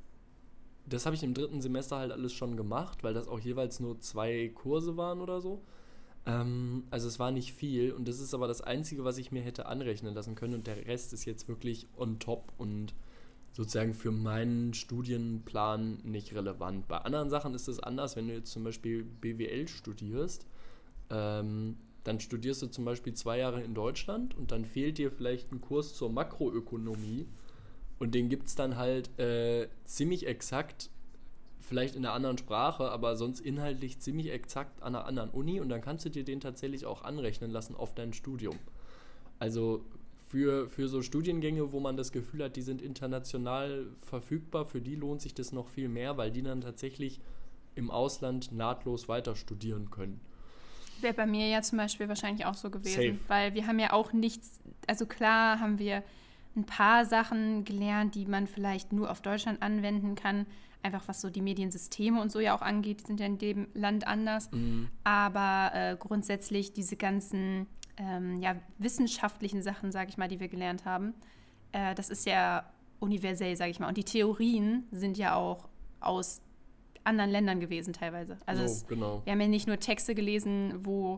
das habe ich im dritten Semester halt alles schon gemacht, weil das auch jeweils nur zwei Kurse waren oder so. Ähm, also es war nicht viel und das ist aber das Einzige, was ich mir hätte anrechnen lassen können und der Rest ist jetzt wirklich on top und sozusagen für meinen Studienplan nicht relevant. Bei anderen Sachen ist es anders, wenn du jetzt zum Beispiel B W L studierst, ähm, dann studierst du zum Beispiel zwei Jahre in Deutschland und dann fehlt dir vielleicht ein Kurs zur Makroökonomie und den gibt es dann halt äh, ziemlich exakt, vielleicht in einer anderen Sprache, aber sonst inhaltlich ziemlich exakt an einer anderen Uni und dann kannst du dir den tatsächlich auch anrechnen lassen auf dein Studium. Also Für, für so Studiengänge, wo man das Gefühl hat, die sind international verfügbar, für die lohnt sich das noch viel mehr, weil die dann tatsächlich im Ausland nahtlos weiter studieren können. Wäre bei mir ja zum Beispiel wahrscheinlich auch so gewesen, Safe. weil wir haben ja auch nichts, also klar haben wir ein paar Sachen gelernt, die man vielleicht nur auf Deutschland anwenden kann, einfach was so die Mediensysteme und so ja auch angeht, die sind ja in dem Land anders, Mhm. aber äh, grundsätzlich diese ganzen ähm, ja, wissenschaftlichen Sachen, sage ich mal, die wir gelernt haben, äh, das ist ja universell, sage ich mal, und die Theorien sind ja auch aus anderen Ländern gewesen teilweise. Also so, es, genau. wir haben ja nicht nur Texte gelesen, wo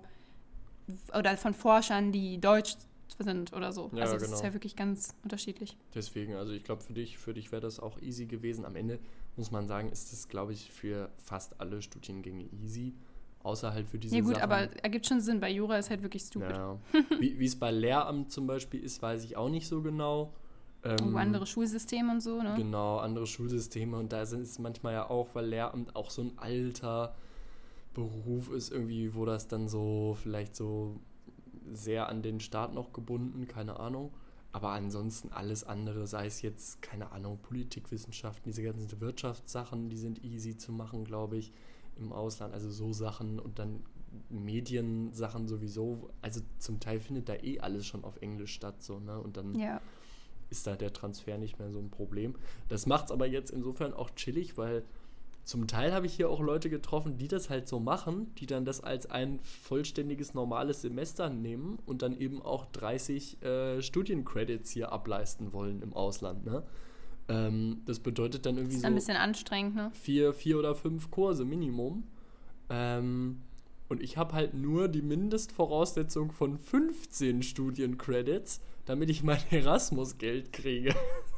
oder von Forschern, die deutsch sind oder so. Ja, also das genau. ist ja wirklich ganz unterschiedlich. Deswegen, also ich glaube, für dich, für dich wäre das auch easy gewesen. Am Ende muss man sagen, ist das, glaube ich, für fast alle Studiengänge easy. Außer halt für diese Ja gut, Sachen. aber ergibt schon Sinn. Bei Jura ist halt wirklich stupid. Ja. Wie wie es bei Lehramt zum Beispiel ist, weiß ich auch nicht so genau. Ähm, Oh, andere Schulsysteme und so, ne? Genau, andere Schulsysteme. Und da sind es manchmal ja auch, weil Lehramt auch so ein alter Beruf ist irgendwie, wo das dann so vielleicht so sehr an den Staat noch gebunden, keine Ahnung. Aber ansonsten alles andere, sei es jetzt, keine Ahnung, Politikwissenschaften, diese ganzen Wirtschaftssachen, die sind easy zu machen, glaube ich, im Ausland. Also so Sachen und dann Mediensachen sowieso. Also zum Teil findet da eh alles schon auf Englisch statt, so, ne? Und dann Ja. ist da der Transfer nicht mehr so ein Problem. Das macht es aber jetzt insofern auch chillig, weil zum Teil habe ich hier auch Leute getroffen, die das halt so machen, die dann das als ein vollständiges, normales Semester nehmen und dann eben auch dreißig äh, Studiencredits hier ableisten wollen im Ausland, ne? Ähm, das bedeutet dann irgendwie Das ist so ein bisschen anstrengend, ne? vier, vier oder fünf Kurse Minimum. Ähm, und ich habe halt nur die Mindestvoraussetzung von fünfzehn Studiencredits, damit ich mein Erasmus-Geld kriege.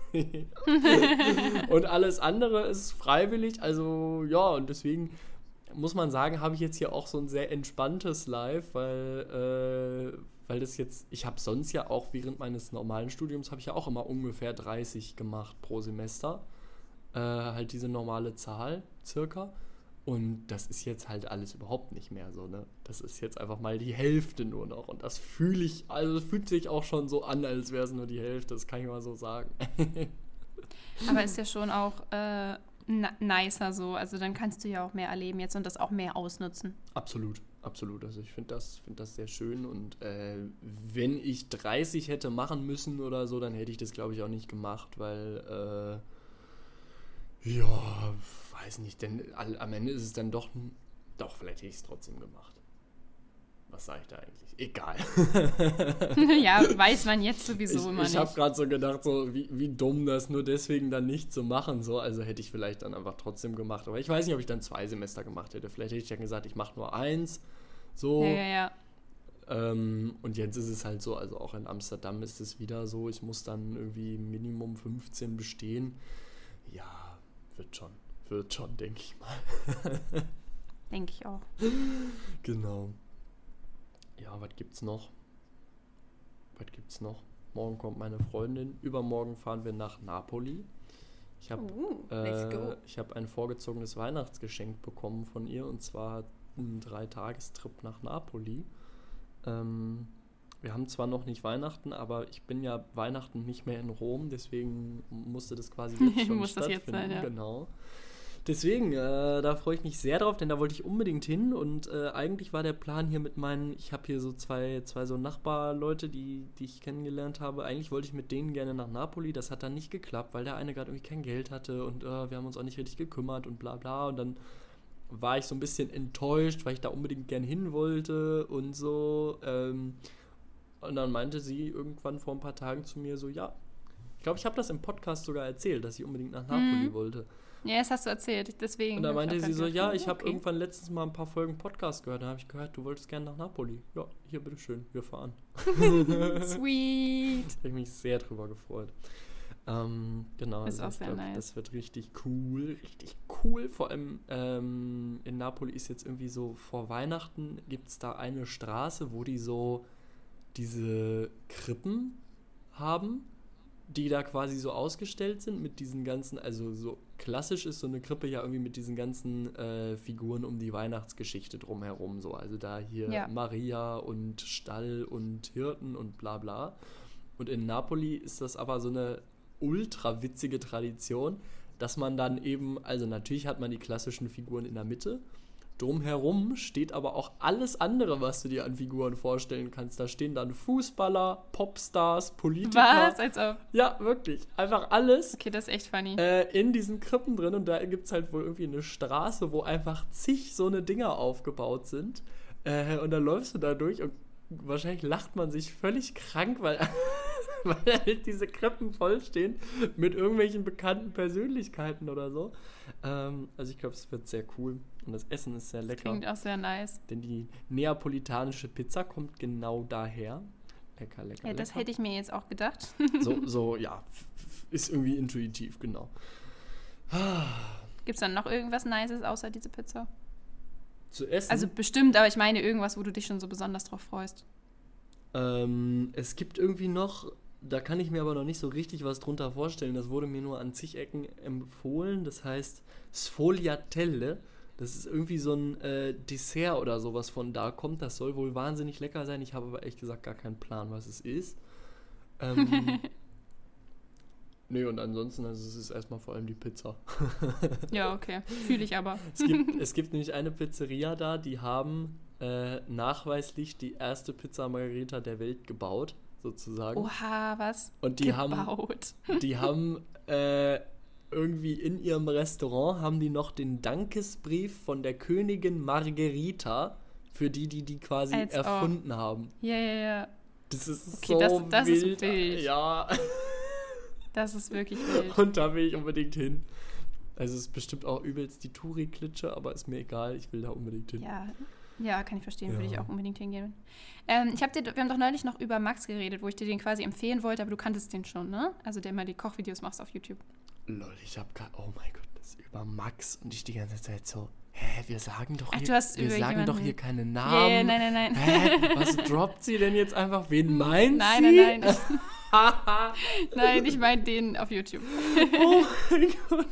Und alles andere ist freiwillig, also ja, und deswegen muss man sagen, habe ich jetzt hier auch so ein sehr entspanntes Life, weil, äh, weil das jetzt, ich habe sonst ja auch während meines normalen Studiums, habe ich ja auch immer ungefähr dreißig gemacht pro Semester, äh, halt diese normale Zahl, circa. Und das ist jetzt halt alles überhaupt nicht mehr so, ne? Das ist jetzt einfach mal die Hälfte nur noch. Und das fühle ich, also es fühlt sich auch schon so an, als wäre es nur die Hälfte, das kann ich mal so sagen. Aber ist ja schon auch äh, n- nicer so. Also dann kannst du ja auch mehr erleben jetzt und das auch mehr ausnutzen. Absolut, absolut. Also ich finde das, find das sehr schön. Und äh, wenn ich dreißig hätte machen müssen oder so, dann hätte ich das, glaube ich, auch nicht gemacht, weil, äh, ja, weiß nicht, denn all, am Ende ist es dann doch, doch, vielleicht hätte ich es trotzdem gemacht. Was sage ich da eigentlich? Egal. Ja, weiß man jetzt sowieso ich immer ich habe nicht. gerade so gedacht, so wie, wie dumm das nur deswegen dann nicht zu machen. So. Also hätte ich vielleicht dann einfach trotzdem gemacht. Aber ich weiß nicht, ob ich dann zwei Semester gemacht hätte. Vielleicht hätte ich dann gesagt, ich mache nur eins. So. Ja, ja, ja. Ähm, und jetzt ist es halt so, also auch in Amsterdam ist es wieder so, ich muss dann irgendwie Minimum fünfzehn bestehen. Ja, wird schon. Wird schon, denke ich mal. Denke ich auch. Genau. Ja, was gibt's noch? Was gibt's noch? Morgen kommt meine Freundin. Übermorgen fahren wir nach Napoli. Ich habe Uh, let's go. äh, ich hab ein vorgezogenes Weihnachtsgeschenk bekommen von ihr und zwar einen Dreitagestrip nach Napoli. Ähm, wir haben zwar noch nicht Weihnachten, aber ich bin ja Weihnachten nicht mehr in Rom, deswegen musste das quasi jetzt schon Muss das stattfinden. jetzt sein, ja. Genau. Deswegen, äh, da freue ich mich sehr drauf, denn da wollte ich unbedingt hin und äh, eigentlich war der Plan hier mit meinen, ich habe hier so zwei, zwei so Nachbarleute, die, die ich kennengelernt habe, eigentlich wollte ich mit denen gerne nach Napoli, das hat dann nicht geklappt, weil der eine gerade irgendwie kein Geld hatte und äh, wir haben uns auch nicht richtig gekümmert und bla bla und dann war ich so ein bisschen enttäuscht, weil ich da unbedingt gern hin wollte und so. Ähm, und dann meinte sie irgendwann vor ein paar Tagen zu mir so, ja, ich glaube, ich habe das im Podcast sogar erzählt, dass ich unbedingt nach Napoli mhm. wollte. Ja, das hast du erzählt, deswegen. Und dann meinte sie so, ja, ich okay. habe irgendwann letztens mal ein paar Folgen Podcast gehört, da habe ich gehört, du wolltest gerne nach Napoli. Ja, hier, bitteschön, wir fahren. Sweet. Da habe ich mich sehr drüber gefreut. Ähm, genau, ist also auch ich sehr glaube, nice. das wird richtig cool, richtig cool. Vor allem ähm, in Napoli ist jetzt irgendwie so, vor Weihnachten gibt es da eine Straße, wo die so diese Krippen haben, die da quasi so ausgestellt sind mit diesen ganzen, also so klassisch ist so eine Krippe ja irgendwie mit diesen ganzen äh, Figuren um die Weihnachtsgeschichte drumherum so. Also da hier ja. Maria und Stall und Hirten und bla bla. Und in Napoli ist das aber so eine ultra witzige Tradition, dass man dann eben, also natürlich hat man die klassischen Figuren in der Mitte, drumherum steht aber auch alles andere, was du dir an Figuren vorstellen kannst. Da stehen dann Fußballer, Popstars, Politiker. Was? Als ob? Ja, wirklich. Einfach alles. Okay, das ist echt funny. Äh, in diesen Krippen drin. Und da gibt es halt wohl irgendwie eine Straße, wo einfach zig so eine Dinger aufgebaut sind. Äh, und dann läufst du da durch und wahrscheinlich lacht man sich völlig krank, weil, weil halt diese Krippen vollstehen mit irgendwelchen bekannten Persönlichkeiten oder so. Ähm, also ich glaube, es wird sehr cool. Und das Essen ist sehr lecker. Das klingt auch sehr nice. Denn die neapolitanische Pizza kommt genau daher. Lecker, lecker, Ja, lecker. das hätte ich mir jetzt auch gedacht. So, so ja, ist irgendwie intuitiv, genau. Gibt es dann noch irgendwas Nices außer diese Pizza? Zu essen? Also bestimmt, aber ich meine irgendwas, wo du dich schon so besonders drauf freust. Ähm, es gibt irgendwie noch, da kann ich mir aber noch nicht so richtig was drunter vorstellen. Das wurde mir nur an zig Ecken empfohlen. Das heißt Sfogliatelle. Das ist irgendwie so ein äh, Dessert oder sowas von da kommt. Das soll wohl wahnsinnig lecker sein. Ich habe aber ehrlich gesagt gar keinen Plan, was es ist. Ähm, Nö, und ansonsten, also es ist erstmal vor allem die Pizza. Ja, okay. Fühle ich aber. Es gibt, es gibt nämlich eine Pizzeria da, die haben äh, nachweislich die erste Pizza Margherita der Welt gebaut, sozusagen. Oha, was? Und die gebaut? haben, die haben äh, irgendwie in ihrem Restaurant haben die noch den Dankesbrief von der Königin Margherita für die, die die quasi Als erfunden auch. haben. Ja, ja, ja. Das ist okay, so das, das wild. Ist wild. Ja. Das ist wirklich wild. Und da will ich unbedingt hin. Also es ist bestimmt auch übelst die Touri-Klitsche, aber ist mir egal, ich will da unbedingt hin. Ja, ja, kann ich verstehen, Ja. würde ich auch unbedingt hingehen. Ähm, ich hab dir, wir haben doch neulich noch über Max geredet, wo ich dir den quasi empfehlen wollte, aber du kanntest den schon, ne? Also der immer die Kochvideos macht auf YouTube. Lol, ich hab gerade, oh mein Gott, das ist über Max und ich die ganze Zeit so, hä, wir sagen doch Ach, hier, du hast wir über sagen jemanden- doch hier keine Ja, Namen. ja, nein, nein, nein. Hä, was droppt sie denn jetzt einfach? Wen meint Nein, sie? nein, nein. Ich, nein, ich meine den auf YouTube. Oh mein Gott.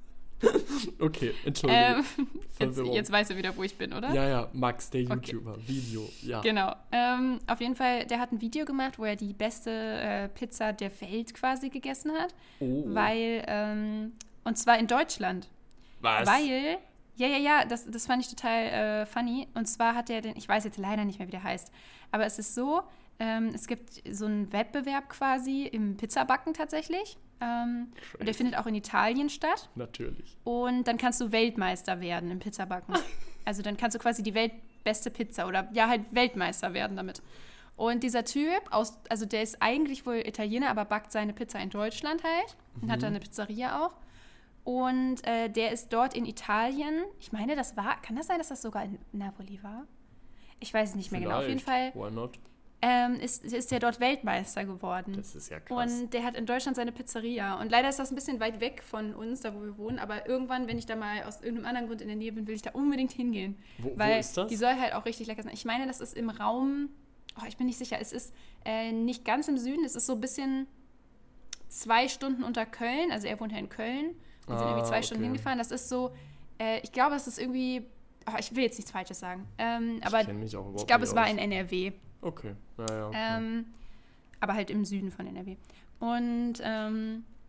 Okay, Entschuldigung. Ähm, jetzt, Verwirrung. jetzt weißt du wieder, wo ich bin, oder? Ja, ja, Max, der Okay. YouTuber, Video, ja. Genau. Ähm, auf jeden Fall, der hat ein Video gemacht, wo er die beste äh, Pizza der Welt quasi gegessen hat. Oh. Weil, ähm, und zwar in Deutschland. Was? Weil, ja, ja, ja, das, das fand ich total äh, funny. Und zwar hat er den, ich weiß jetzt leider nicht mehr, wie der heißt, aber es ist so, ähm, es gibt so einen Wettbewerb quasi im Pizzabacken tatsächlich. Ähm, und der findet auch in Italien statt. Natürlich. Und dann kannst du Weltmeister werden im Pizzabacken. Also dann kannst du quasi die weltbeste Pizza oder ja, halt Weltmeister werden damit. Und dieser Typ, aus, also der ist eigentlich wohl Italiener, aber backt seine Pizza in Deutschland halt. Und hat da eine Pizzeria auch. Und äh, der ist dort in Italien. Ich meine, das war, kann das sein, dass das sogar in Napoli war? Ich weiß es nicht mehr genau. Auf jeden Fall Why not? ähm, ist, ist der dort Weltmeister geworden. Das ist ja krass. Und der hat in Deutschland seine Pizzeria. Und leider ist das ein bisschen weit weg von uns, da wo wir wohnen. Aber irgendwann, wenn ich da mal aus irgendeinem anderen Grund in der Nähe bin, will ich da unbedingt hingehen. Wo- wo weil ist das? die soll halt auch richtig lecker sein. Ich meine, das ist im Raum, oh, ich bin nicht sicher, es ist äh, nicht ganz im Süden, es ist so ein bisschen zwei Stunden unter Köln. Also er wohnt ja in Köln. Wir sind Ah, irgendwie zwei Stunden okay. hingefahren. Das ist so, äh, ich glaube, es ist irgendwie, oh, ich will jetzt nichts Falsches sagen. Ähm, aber ich kenn mich auch überhaupt ich glaube, nicht es war aus. in N R W. Okay, ja, ja, okay. Ähm, aber halt im Süden von N R W. Und ähm,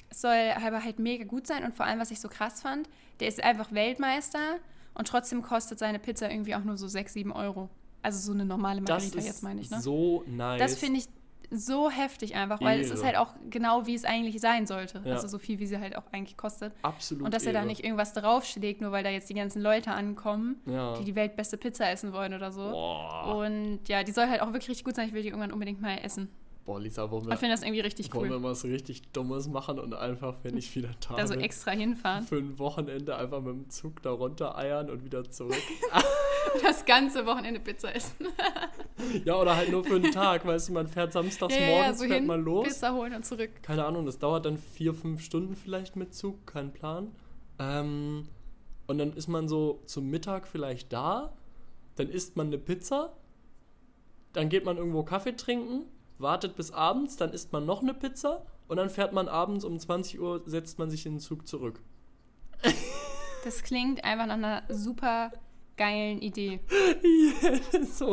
es soll aber halt mega gut sein und vor allem, was ich so krass fand, der ist einfach Weltmeister und trotzdem kostet seine Pizza irgendwie auch nur so sechs, sieben Euro. Also so eine normale Margarita das ist jetzt, meine ich, ne? so nice. Das finde ich so heftig einfach, weil Ehre. es ist halt auch genau, wie es eigentlich sein sollte. Ja. Also so viel, wie sie halt auch eigentlich kostet. Absolut. Und dass er da nicht irgendwas draufschlägt, nur weil da jetzt die ganzen Leute ankommen, ja. die die weltbeste Pizza essen wollen oder so. Boah. Und ja, die soll halt auch wirklich richtig gut sein. Ich will die irgendwann unbedingt mal essen. Boah, Lisa, wollen Ich wir, finde das irgendwie richtig wollen cool. wir was richtig Dummes machen und einfach, wenn ich wieder da Da so bin, extra hinfahren. für ein Wochenende einfach mit dem Zug da runter eiern und wieder zurück. Das ganze Wochenende Pizza essen. Ja, oder halt nur für einen Tag, weißt du, man fährt samstags Ja, ja, morgens, so fährt hin, man los. Pizza holen und zurück. Keine Ahnung, das dauert dann vier, fünf Stunden vielleicht mit Zug, kein Plan. Ähm, und dann ist man so zum Mittag vielleicht da, dann isst man eine Pizza, dann geht man irgendwo Kaffee trinken, wartet bis abends, dann isst man noch eine Pizza und dann fährt man abends um zwanzig Uhr, setzt man sich in den Zug zurück. Das klingt einfach nach einer super geilen Idee. Yeah, so.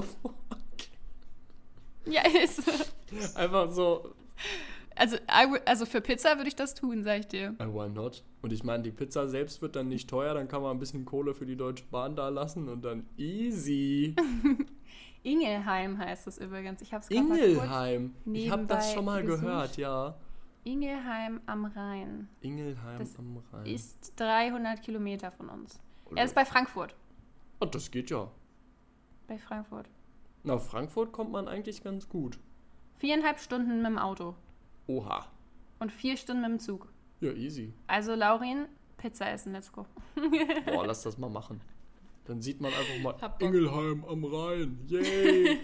Ja, ist so. Einfach so. Also, I would- also für Pizza würde ich das tun, sag ich dir. Uh, why not? Und ich meine, die Pizza selbst wird dann nicht teuer, dann kann man ein bisschen Kohle für die Deutsche Bahn da lassen und dann easy. Ingelheim heißt es übrigens. Ich habe es gerade mal kurz. Ingelheim. Ich habe das nebenbei schon mal gesucht. gehört, ja. Ingelheim am Rhein. Ingelheim Das am Rhein. Ist dreihundert Kilometer von uns. Oder- Er ist bei Frankfurt. Oh, das geht ja. Bei Frankfurt. Nach Frankfurt kommt man eigentlich ganz gut. Viereinhalb Stunden mit dem Auto Oha. und vier Stunden mit dem Zug. Ja, easy. Also Laurin, Pizza essen, let's go. Boah, lass das mal machen. Dann sieht man einfach mal Hab Bock. Ingelheim am Rhein. Yay.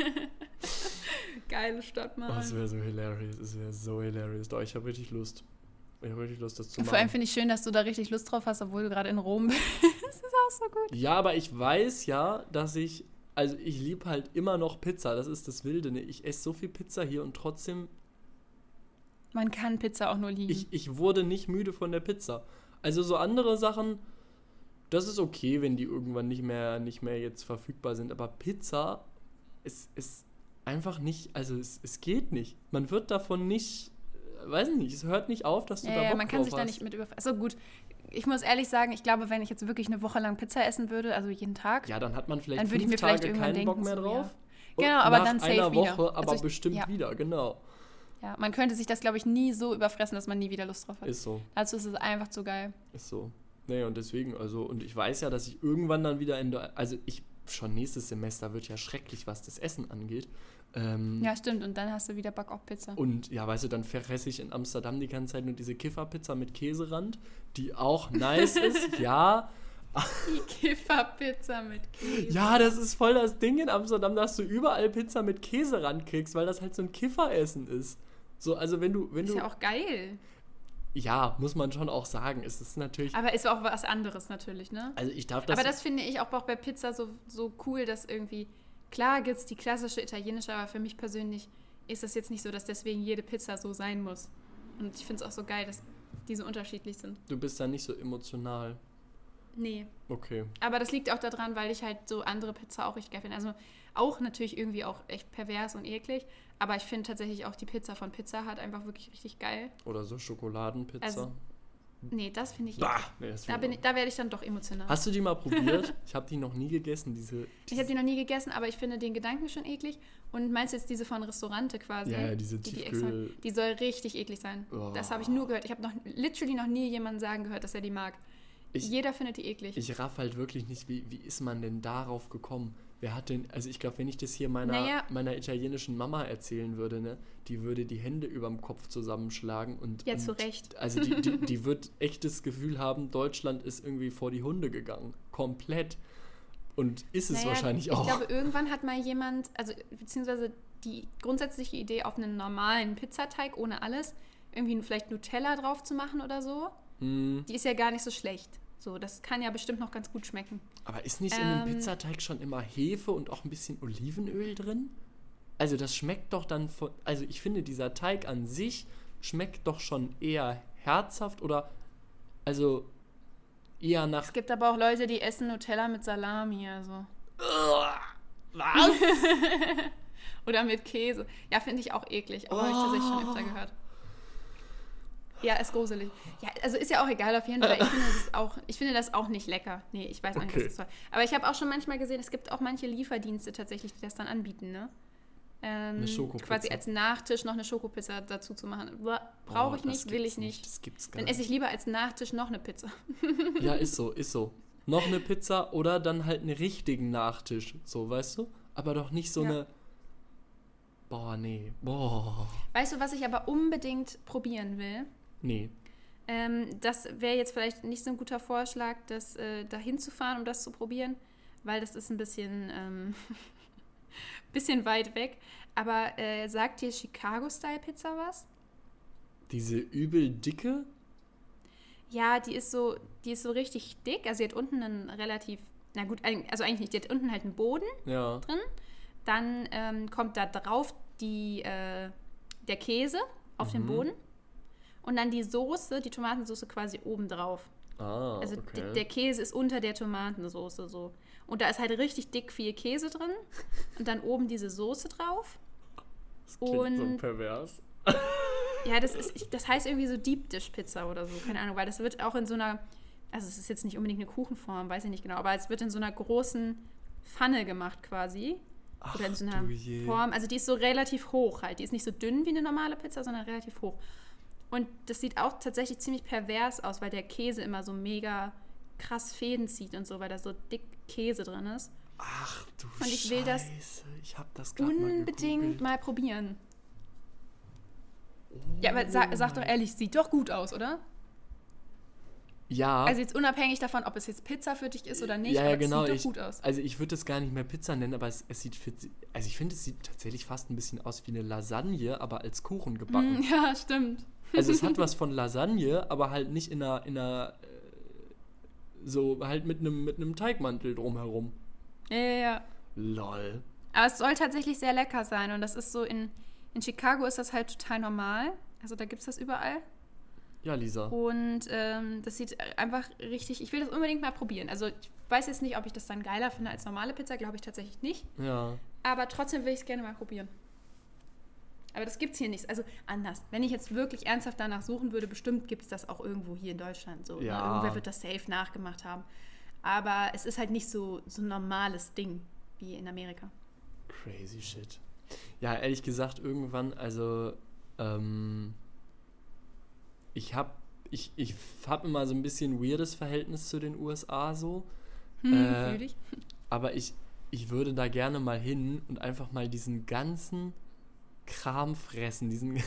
Geile Stadt, Oh, Mann. das wäre so hilarious. Das wäre so hilarious. Doch, ich habe richtig Lust. Ich habe richtig Lust, das zu Und machen. vor allem finde ich schön, dass du da richtig Lust drauf hast, obwohl du gerade in Rom bist. Das ist auch so gut. Ja, aber ich weiß ja, dass ich, also ich liebe halt immer noch Pizza, das ist das Wilde, ne? Ich esse so viel Pizza hier und trotzdem, Man kann Pizza auch nur lieben. ich, ich wurde nicht müde von der Pizza. Also so andere Sachen, das ist okay, wenn die irgendwann nicht mehr, nicht mehr jetzt verfügbar sind, aber Pizza ist, ist einfach nicht, also es, es geht nicht. Man wird davon nicht, äh, weiß nicht, es hört nicht auf, dass du ja, da ja, Bock man kann drauf sich da hast. nicht mit über... Also gut, ich muss ehrlich sagen, ich glaube, wenn ich jetzt wirklich eine Woche lang Pizza essen würde, also jeden Tag, Ja, dann hat man vielleicht Dann würde ich fünf mir vielleicht Tage irgendwann keinen Bock denken, mehr so, drauf. ja. Und Genau, aber nach dann safe einer wieder. Woche, aber Also ich- bestimmt ja. wieder, genau. ja, man könnte sich das, glaube ich, nie so überfressen, dass man nie wieder Lust drauf hat. Ist so. Also ist es einfach zu geil. Ist so. Nee, und deswegen, also, und ich weiß ja, dass ich irgendwann dann wieder in der, also ich, schon nächstes Semester wird ja schrecklich, was das Essen angeht. Ähm, Ja, stimmt. Und dann hast du wieder Bock auf Pizza. Und ja, weißt du, dann verresse ich in Amsterdam die ganze Zeit nur diese Kifferpizza mit Käserand, die auch nice ist, ja. Die Kifferpizza mit Käse. Ja, das ist voll das Ding in Amsterdam, dass du überall Pizza mit Käserand kriegst, weil das halt so ein Kifferessen ist. So, also wenn du, wenn Ist du, ja auch geil. ja, muss man schon auch sagen, es ist natürlich, Aber ist auch was anderes natürlich, ne? also ich darf das, aber das finde ich auch bei Pizza so, so cool, dass irgendwie, klar gibt es die klassische italienische, aber für mich persönlich ist das jetzt nicht so, dass deswegen jede Pizza so sein muss. Und ich finde es auch so geil, dass die so unterschiedlich sind. du bist da nicht so emotional. Nee. Okay. Aber das liegt auch daran, weil ich halt so andere Pizza auch richtig geil finde. Also auch natürlich irgendwie auch echt pervers und eklig. Aber ich finde tatsächlich auch die Pizza von Pizza Hut einfach wirklich richtig geil. Oder so Schokoladenpizza. Also, Nee, das finde ich bah, eklig. nee, das Da, find bin ich ich, da werde ich dann doch emotional. Hast du die mal probiert? Ich habe die noch nie gegessen, diese... Ich habe die noch nie gegessen, aber ich finde den Gedanken schon eklig. Und meinst du jetzt diese von Restaurante quasi? Ja, ja, diese die, die, Tiefkühl- extra, die soll richtig eklig sein. Oh. Das habe ich nur gehört. Ich habe noch literally noch nie jemanden sagen gehört, dass er die mag. Ich- Jeder findet die eklig. Ich raff halt wirklich nicht, wie, wie ist man denn darauf gekommen? Wer hat denn, also ich glaube, wenn ich das hier meiner, Naja. meiner italienischen Mama erzählen würde, ne, die würde die Hände überm Kopf zusammenschlagen und... Ja, und zu Recht. Also die, die, die wird echt das Gefühl haben, Deutschland ist irgendwie vor die Hunde gegangen. Komplett. Und ist es Naja, wahrscheinlich auch. Ich glaube, irgendwann hat mal jemand, also beziehungsweise die grundsätzliche Idee auf einen normalen Pizzateig ohne alles, irgendwie vielleicht Nutella drauf zu machen oder so, Hm, die ist ja gar nicht so schlecht. So, das kann ja bestimmt noch ganz gut schmecken. aber ist nicht in dem Ähm. Pizzateig schon immer Hefe und auch ein bisschen Olivenöl drin? Also das schmeckt doch dann von... Also ich finde, dieser Teig an sich schmeckt doch schon eher herzhaft oder... Also eher nach... Es gibt aber auch Leute, die essen Nutella mit Salami, also. Was? Oder mit Käse. Ja, finde ich auch eklig, aber habe ich tatsächlich schon öfter gehört. Ja, ist gruselig. Ja, also ist ja auch egal auf jeden Fall. Ich finde das auch, ich finde das auch nicht lecker. Nee, ich weiß auch nicht, Okay. was das soll. Aber ich habe auch schon manchmal gesehen, es gibt auch manche Lieferdienste tatsächlich, die das dann anbieten, ne? Ähm, Eine Schokopizza. Quasi als Nachtisch noch eine Schokopizza dazu zu machen. Oh, Brauche ich das nicht, will gibt's ich nicht. Das gibt's gar Dann esse ich lieber als Nachtisch noch eine Pizza. Ja, ist so, ist so. Noch eine Pizza oder dann halt einen richtigen Nachtisch, so, weißt du? Aber doch nicht so Ja. eine... Boah, nee. Boah. Weißt du, was ich aber unbedingt probieren will? Nee. Ähm, das wäre jetzt vielleicht nicht so ein guter Vorschlag, das äh, da hinzufahren, um das zu probieren, weil das ist ein bisschen, ähm, bisschen weit weg. Aber äh, sagt dir Chicago-Style-Pizza was? Diese übel dicke? Ja, die ist so, die ist so richtig dick. Also sie hat unten einen relativ, na gut, eig- also eigentlich nicht, die hat unten halt einen Boden Ja. drin. Dann ähm, kommt da drauf die, äh, der Käse auf Mhm. dem Boden. Und dann die Soße, die Tomatensoße quasi oben drauf. Ah, Also okay. d- der Käse ist unter der Tomatensoße so. Und da ist halt richtig dick viel Käse drin. Und dann oben diese Soße drauf. das klingt so und- pervers. Ja, das ist, ich- das heißt irgendwie so Deep Dish Pizza oder so, keine Ahnung, weil das wird auch in so einer, also es ist jetzt nicht unbedingt eine Kuchenform, weiß ich nicht genau, aber es wird in so einer großen Pfanne gemacht quasi. Ach, Oder in so einer du je. Form, also die ist so relativ hoch halt. Die ist nicht so dünn wie eine normale Pizza, sondern relativ hoch. Und das sieht auch tatsächlich ziemlich pervers aus, weil der Käse immer so mega krass Fäden zieht und so, weil da so dick Käse drin ist. Ach du Und ich Scheiße. will das Ich hab das gerade mal Unbedingt gegoogelt. mal probieren. Ja, aber sag, sag doch ehrlich, sieht doch gut aus, oder? Ja. Also jetzt unabhängig davon, ob es jetzt Pizza für dich ist oder nicht, ja, ja, aber genau. es sieht ich, doch gut aus. Also ich würde es gar nicht mehr Pizza nennen, aber es, es sieht, für, also ich finde, es sieht tatsächlich fast ein bisschen aus wie eine Lasagne, aber als Kuchen gebacken. Mm, ja, stimmt. Also es hat was von Lasagne, aber halt nicht in einer, in einer äh, so halt mit einem mit einem Teigmantel drumherum. Ja, ja, ja. Lol. Aber es soll tatsächlich sehr lecker sein und das ist so in, in Chicago ist das halt total normal. Also da gibt es das überall. Ja, Lisa. Und ähm, das sieht einfach richtig, ich will das unbedingt mal probieren. Also ich weiß jetzt nicht, ob ich das dann geiler finde als normale Pizza, glaube ich tatsächlich nicht. Ja. Aber trotzdem will ich es gerne mal probieren. Aber das gibt's hier nicht. Also anders. Wenn ich jetzt wirklich ernsthaft danach suchen würde, bestimmt gibt es das auch irgendwo hier in Deutschland. So, Ja. ne? Irgendwer wird das safe nachgemacht haben. Aber es ist halt nicht so, so ein normales Ding wie in Amerika. Crazy shit. Ja, ehrlich gesagt, irgendwann, also, ähm, ich hab, ich, ich hab immer so ein bisschen weirdes Verhältnis zu den U S A so. Hm, Äh, fühl dich. Aber ich, ich würde da gerne mal hin und einfach mal diesen ganzen Kram fressen, diesen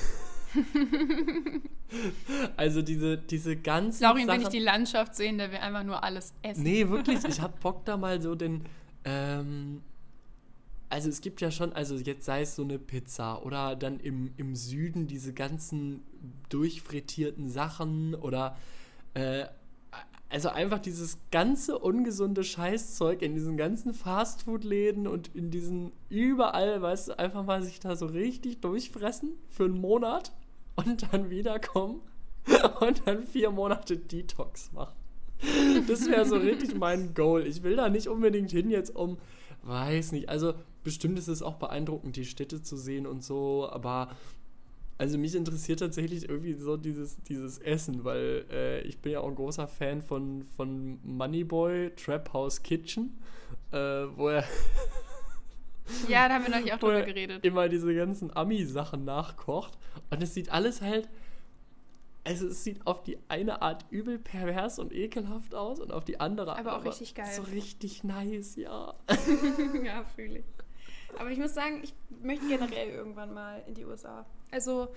also diese, diese ganzen Laurin will Sachen. nicht die Landschaft sehen, der will einfach nur alles essen. Nee, wirklich, ich hab Bock da mal so den ähm, also es gibt ja schon, also jetzt sei es so eine Pizza oder dann im, im Süden diese ganzen durchfrittierten Sachen oder äh, also einfach dieses ganze ungesunde Scheißzeug in diesen ganzen Fastfood-Läden und in diesen überall, weißt du, einfach mal sich da so richtig durchfressen für einen Monat und dann wiederkommen und dann vier Monate Detox machen. Das wäre so richtig mein Goal. Ich will da nicht unbedingt hin jetzt um, weiß nicht, also bestimmt ist es auch beeindruckend, die Städte zu sehen und so, aber also mich interessiert tatsächlich irgendwie so dieses, dieses Essen, weil äh, ich bin ja auch ein großer Fan von, von Moneyboy, Trap House Kitchen, äh, wo er Ja, da haben wir neulich auch wo drüber er geredet. immer diese ganzen Ami-Sachen nachkocht und es sieht alles halt, also es sieht auf die eine Art übel pervers und ekelhaft aus und auf die andere Aber auch richtig geil. so richtig nice, ja. Ja, fühle ich. Aber ich muss sagen, ich möchte generell irgendwann mal in die U S A. Also,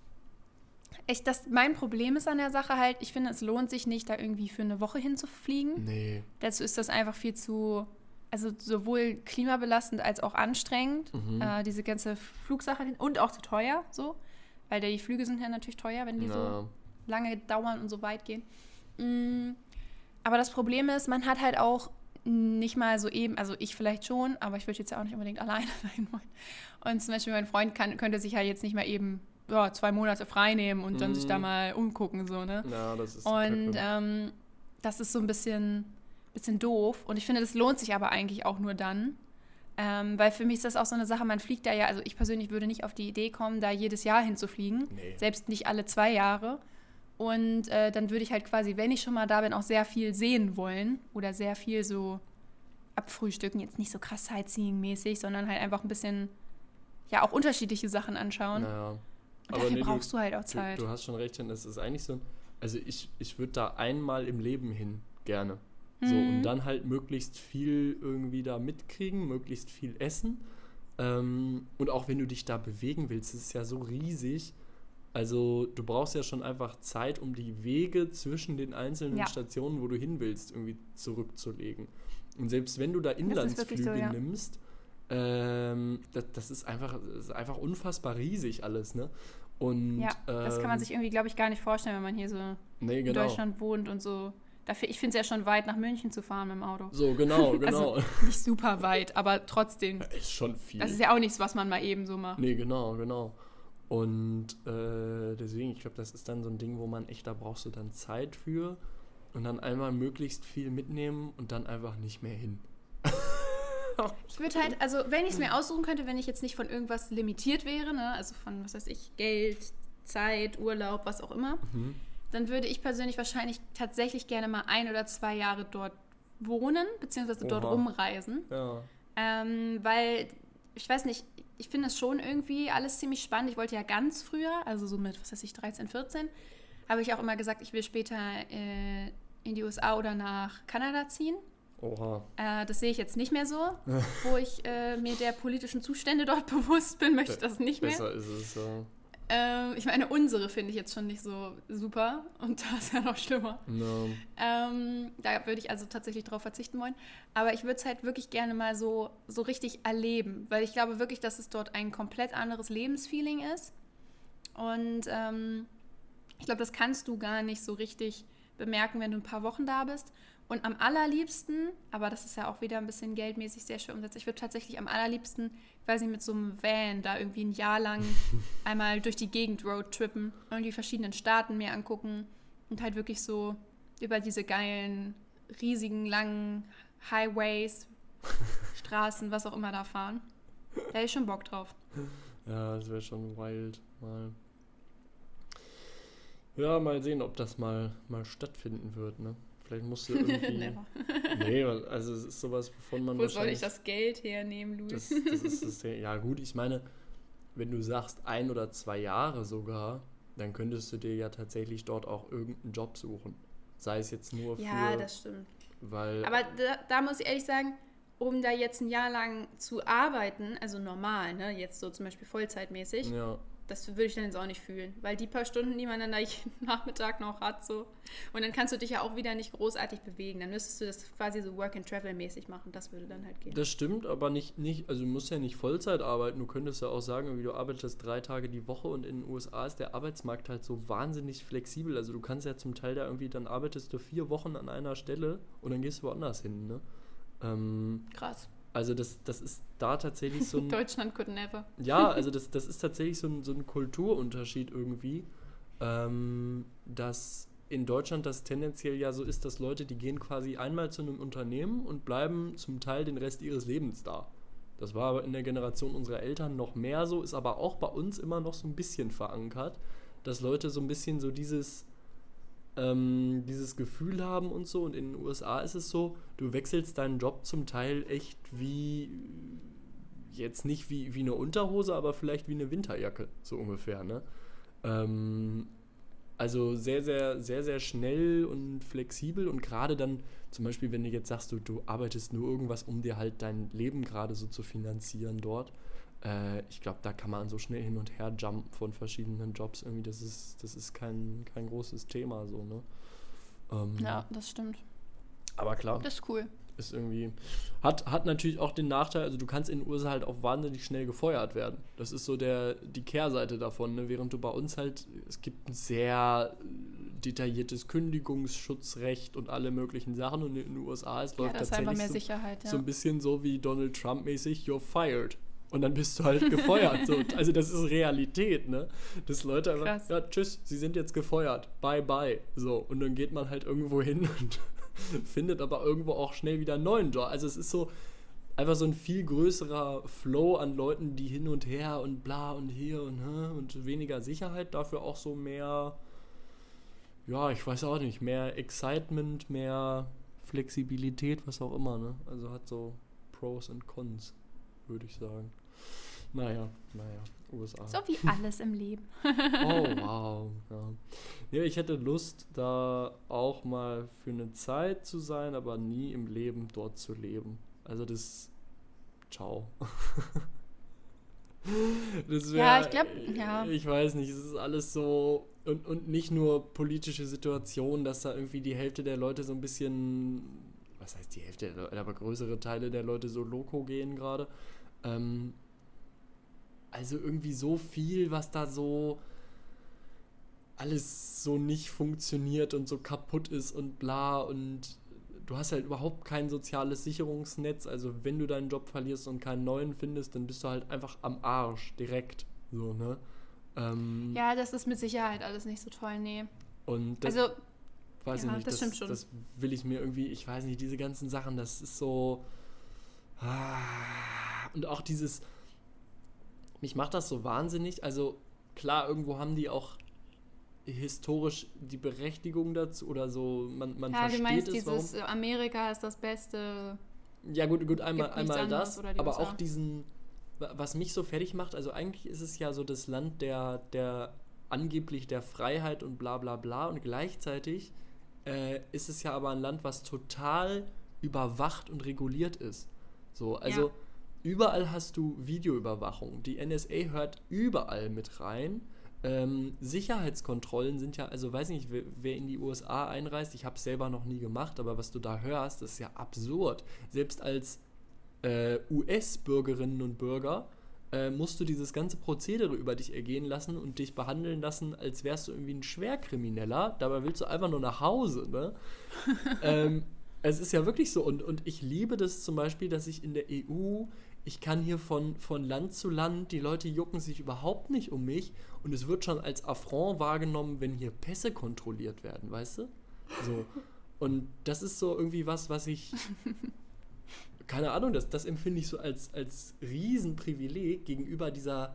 ich, das, mein Problem ist an der Sache halt, ich finde, es lohnt sich nicht, da irgendwie für eine Woche hinzufliegen. Nee. Dazu ist das einfach viel zu, also sowohl klimabelastend als auch anstrengend, Mhm. äh, diese ganze Flugsache und auch zu teuer, so. Weil die Flüge sind ja natürlich teuer, wenn die so Na, lange dauern und so weit gehen. Mm, aber das Problem ist, man hat halt auch nicht mal so eben, also ich vielleicht schon, aber ich würde jetzt ja auch nicht unbedingt alleine sein wollen. Und zum Beispiel mein Freund kann, könnte sich halt jetzt nicht mal eben ja, zwei Monate frei nehmen und dann Mhm. sich da mal umgucken, so, ne? ja, das ist Und Kacke. ähm, das ist so ein bisschen, bisschen doof. Und ich finde, das lohnt sich aber eigentlich auch nur dann. Ähm, weil für mich ist das auch so eine Sache, man fliegt da ja, also ich persönlich würde nicht auf die Idee kommen, da jedes Jahr hinzufliegen. Nee. Selbst nicht alle zwei Jahre. Und äh, dann würde ich halt quasi, wenn ich schon mal da bin, auch sehr viel sehen wollen oder sehr viel so abfrühstücken. Jetzt nicht so krass Sightseeing-mäßig, sondern halt einfach ein bisschen, ja, auch unterschiedliche Sachen anschauen. Naja. Und Aber dafür nee, brauchst du, du halt auch Zeit. Du, du hast schon recht, es ist eigentlich so, also ich, ich würde da einmal im Leben hin, gerne. So, Mhm. und dann halt möglichst viel irgendwie da mitkriegen, möglichst viel essen. Ähm, und auch wenn du dich da bewegen willst, es ist ja so riesig. Also du brauchst ja schon einfach Zeit, um die Wege zwischen den einzelnen Ja. Stationen, wo du hin willst, irgendwie zurückzulegen. Und selbst wenn du da Das ist wirklich Inlandsflüge so, ja. nimmst, ähm, das, das, ist einfach, das ist einfach unfassbar riesig alles, ne? Und, Ja, das kann man ähm, sich irgendwie, glaube ich, gar nicht vorstellen, wenn man hier so nee, in genau. Deutschland wohnt und so. Dafür, ich finde es ja schon weit, nach München zu fahren mit dem Auto. So, genau, genau. Also nicht super weit, aber trotzdem. ist schon viel. Das ist ja auch nichts, was man mal eben so macht. Nee, genau, genau. Und äh, deswegen, ich glaube, das ist dann so ein Ding, wo man echt, da brauchst du dann Zeit für und dann einmal möglichst viel mitnehmen und dann einfach nicht mehr hin. Ich würde halt, also wenn ich es mir aussuchen könnte, wenn ich jetzt nicht von irgendwas limitiert wäre, ne, also von, was weiß ich, Geld, Zeit, Urlaub, was auch immer, Mhm. dann würde ich persönlich wahrscheinlich tatsächlich gerne mal ein oder zwei Jahre dort wohnen, beziehungsweise dort Oha. rumreisen. Ja. Ähm, weil, ich weiß nicht, ich finde das schon irgendwie alles ziemlich spannend. Ich wollte ja ganz früher, also so mit, was weiß ich, dreizehn, vierzehn, habe ich auch immer gesagt, ich will später äh, in die U S A oder nach Kanada ziehen. Oha. Äh, das sehe ich jetzt nicht mehr so. Wo ich äh, mir der politischen Zustände dort bewusst bin, möchte ich das nicht mehr. Besser ist es, ja. Ähm, ich meine, unsere finde ich jetzt schon nicht so super und da ist ja noch schlimmer. No. Ähm, da würde ich also tatsächlich drauf verzichten wollen. Aber ich würde es halt wirklich gerne mal so, so richtig erleben, weil ich glaube wirklich, dass es dort ein komplett anderes Lebensfeeling ist. Und ähm, ich glaube, das kannst du gar nicht so richtig bemerken, wenn du ein paar Wochen da bist. Und am allerliebsten, aber das ist ja auch wieder ein bisschen geldmäßig sehr schwer umsetzt, ich würde tatsächlich am allerliebsten, ich weiß nicht, mit so einem Van da irgendwie ein Jahr lang einmal durch die Gegend roadtrippen und die verschiedenen Staaten mir angucken und halt wirklich so über diese geilen, riesigen, langen Highways, Straßen, was auch immer da fahren. Da hätte ich schon Bock drauf. Ja, das wäre schon wild. Mal. Ja, mal sehen, ob das mal, mal stattfinden wird, ne? Vielleicht musst du irgendwie... Never. Nee, also es ist sowas, wovon man Wo soll ich wahrscheinlich... das Geld hernehmen, Luis? Das, das ist das, ja gut, ich meine, wenn du sagst ein oder zwei Jahre sogar, dann könntest du dir ja tatsächlich dort auch irgendeinen Job suchen. Sei es jetzt nur für... Ja, das stimmt. Weil, Aber da, da muss ich ehrlich sagen, um da jetzt ein Jahr lang zu arbeiten, also normal, ne, jetzt so zum Beispiel vollzeitmäßig, ja, das würde ich dann jetzt auch nicht fühlen. Weil die paar Stunden, die man dann da jeden Nachmittag noch hat, so. Und dann kannst du dich ja auch wieder nicht großartig bewegen. Dann müsstest du das quasi so Work-and-Travel-mäßig machen. Das würde dann halt gehen. das stimmt, aber nicht, nicht, also du musst ja nicht Vollzeit arbeiten. Du könntest ja auch sagen, irgendwie du arbeitest drei Tage die Woche und in den U S A ist der Arbeitsmarkt halt so wahnsinnig flexibel. Also du kannst ja zum Teil da irgendwie, dann arbeitest du vier Wochen an einer Stelle und dann gehst du woanders hin, ne? Ähm, Krass. also das, das ist da tatsächlich so ein... Deutschland could never. Ja, also das, das ist tatsächlich so ein, so ein Kulturunterschied irgendwie, ähm, dass in Deutschland das tendenziell ja so ist, dass Leute, die gehen quasi einmal zu einem Unternehmen und bleiben zum Teil den Rest ihres Lebens da. Das war aber in der Generation unserer Eltern noch mehr so, ist aber auch bei uns immer noch so ein bisschen verankert, dass Leute so ein bisschen so dieses... Ähm, dieses Gefühl haben und so, und in den U S A ist es so, du wechselst deinen Job zum Teil echt wie, jetzt nicht wie, wie eine Unterhose, aber vielleicht wie eine Winterjacke, so ungefähr, ne? Ähm, also sehr, sehr, sehr, sehr schnell und flexibel, und gerade dann, zum Beispiel, wenn du jetzt sagst, du, du arbeitest nur irgendwas, um dir halt dein Leben gerade so zu finanzieren dort, äh, ich glaube, da kann man so schnell hin und her jumpen von verschiedenen Jobs, irgendwie, das ist, das ist kein, kein großes Thema, so, ne? Ähm, Ja, das stimmt. aber klar, Das ist cool. ist irgendwie, hat, hat natürlich auch den Nachteil, also du kannst in den U S A halt auch wahnsinnig schnell gefeuert werden. Das ist so der, die Kehrseite davon, ne? Während du bei uns halt, es gibt ein sehr detailliertes Kündigungsschutzrecht und alle möglichen Sachen, und in den U S A es Ja, läuft das ist einfach tatsächlich mehr so, Sicherheit, ja. so ein bisschen so wie Donald Trump-mäßig, you're fired. Und dann bist du halt gefeuert. So. Also das ist Realität, ne? Dass Leute einfach, Krass. ja, tschüss, sie sind jetzt gefeuert. Bye, bye. So. Und dann geht man halt irgendwo hin und findet aber irgendwo auch schnell wieder einen neuen Job. Also es ist so einfach so ein viel größerer Flow an Leuten, die hin und her und bla und hier und und weniger Sicherheit, dafür auch so mehr, ja, ich weiß auch nicht, mehr Excitement, mehr Flexibilität, was auch immer, ne? Also hat so Pros und Cons, würde ich sagen. Naja, naja, U S A. So wie alles im Leben. Oh, wow. Ja. Ja, ich hätte Lust, da auch mal für eine Zeit zu sein, aber nie im Leben dort zu leben. Also das, ciao. Das wär, Ja, ich glaube, ja. Ich weiß nicht, es ist alles so, und, und nicht nur politische Situationen, dass da irgendwie die Hälfte der Leute so ein bisschen, was heißt die Hälfte der Leute, aber größere Teile der Leute so loco gehen gerade. Ähm, also irgendwie so viel, was da so alles so nicht funktioniert und so kaputt ist und bla, und du hast halt überhaupt kein soziales Sicherungsnetz, also wenn du deinen Job verlierst und keinen neuen findest, dann bist du halt einfach am Arsch, direkt, so, ne? Ähm, Ja, das ist mit Sicherheit alles nicht so toll, nee. und das, Also, weiß ja, ich nicht, das das, stimmt schon. das will ich mir irgendwie, ich weiß nicht, diese ganzen Sachen, das ist so, ah, und auch dieses, mich macht das so wahnsinnig, also klar, irgendwo haben die auch historisch die Berechtigung dazu oder so, man, man ja, versteht du meinst es, dieses warum. Amerika ist das Beste. Ja gut, gut einmal, Gibt nichts einmal anderes das, oder die aber U S A. auch diesen, wa- was mich so fertig macht, also eigentlich ist es ja so das Land der, der angeblich der Freiheit und bla bla bla, und gleichzeitig äh, ist es ja aber ein Land, was total überwacht und reguliert ist. So, also Ja. überall hast du Videoüberwachung, die N S A hört überall mit rein. Ähm, Sicherheitskontrollen sind ja, also weiß nicht, wer, wer in die U S A einreist, ich habe es selber noch nie gemacht, aber was du da hörst, das ist ja absurd. Selbst als äh, U S-Bürgerinnen und Bürger äh, musst du dieses ganze Prozedere über dich ergehen lassen und dich behandeln lassen, als wärst du irgendwie ein Schwerkrimineller. Dabei willst du einfach nur nach Hause, ne? ähm, es ist ja wirklich so, und, und ich liebe das zum Beispiel, dass ich in der E U, ich kann hier von, von Land zu Land, die Leute jucken sich überhaupt nicht um mich, und es wird schon als Affront wahrgenommen, wenn hier Pässe kontrolliert werden, weißt du? So. Und das ist so irgendwie was, was ich, keine Ahnung, das, das empfinde ich so als, als Riesenprivileg gegenüber dieser,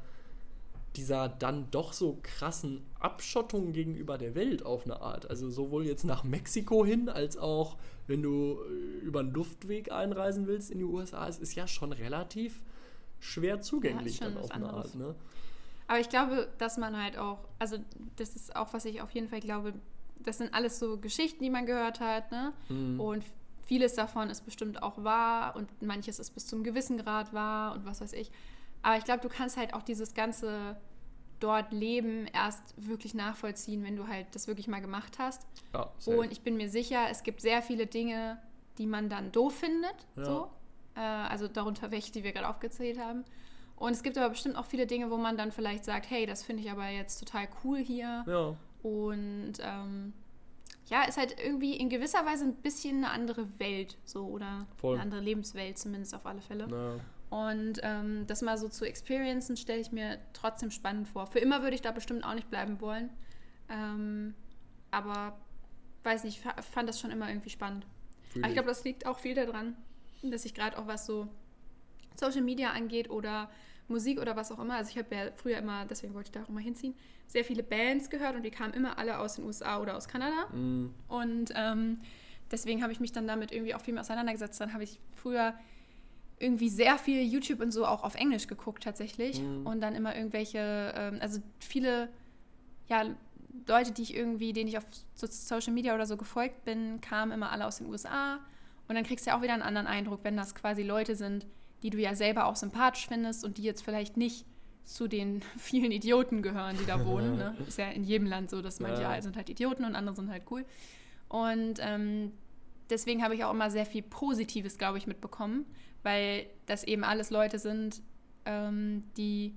dieser dann doch so krassen Abschottung gegenüber der Welt auf eine Art. Also sowohl jetzt nach Mexiko hin, als auch wenn du äh, über einen Luftweg einreisen willst in die U S A. Es ist ja schon relativ schwer zugänglich Ja, ist schon dann was auf eine anderes. Art, ne? Aber ich glaube, dass man halt auch, also das ist auch, was ich auf jeden Fall glaube, das sind alles so Geschichten, die man gehört hat, ne? Mhm. Und vieles davon ist bestimmt auch wahr und manches ist bis zum gewissen Grad wahr und was weiß ich. Aber ich glaube, du kannst halt auch dieses ganze dort Leben erst wirklich nachvollziehen, wenn du halt das wirklich mal gemacht hast. Ja, safe. Und ich bin mir sicher, es gibt sehr viele Dinge, die man dann doof findet, Ja. so. Äh, also darunter welche, die wir gerade aufgezählt haben. Und es gibt aber bestimmt auch viele Dinge, wo man dann vielleicht sagt, hey, das finde ich aber jetzt total cool hier. Ja, Und ähm, ja, ist halt irgendwie in gewisser Weise ein bisschen eine andere Welt, so, oder Voll. eine andere Lebenswelt zumindest auf alle Fälle. na, Und ähm, das mal so zu experiencen, stelle ich mir trotzdem spannend vor. Für immer würde ich da bestimmt auch nicht bleiben wollen. Ähm, aber, weiß nicht, fa- fand das schon immer irgendwie spannend. fühl Aber ich ich. glaube, das liegt auch viel daran, dass ich gerade auch was so Social Media angeht oder Musik oder was auch immer. Also ich habe ja früher immer, deswegen wollte ich da auch immer hinziehen, sehr viele Bands gehört und die kamen immer alle aus den U S A oder aus Kanada. Mhm. Und ähm, deswegen habe ich mich dann damit irgendwie auch viel mehr auseinandergesetzt. Dann habe ich früher irgendwie sehr viel YouTube und so auch auf Englisch geguckt tatsächlich. Mhm. Und dann immer irgendwelche, ähm, also viele, ja, Leute, die ich irgendwie, denen ich auf so Social Media oder so gefolgt bin, kamen immer alle aus den U S A. Und dann kriegst du ja auch wieder einen anderen Eindruck, wenn das quasi Leute sind, die du ja selber auch sympathisch findest und die jetzt vielleicht nicht zu den vielen Idioten gehören, die da wohnen. Ne? Ist ja in jedem Land so, dass manche Ja. sind halt Idioten und andere sind halt cool. Und ähm, deswegen habe ich auch immer sehr viel Positives, glaube ich, mitbekommen, weil das eben alles Leute sind, ähm, die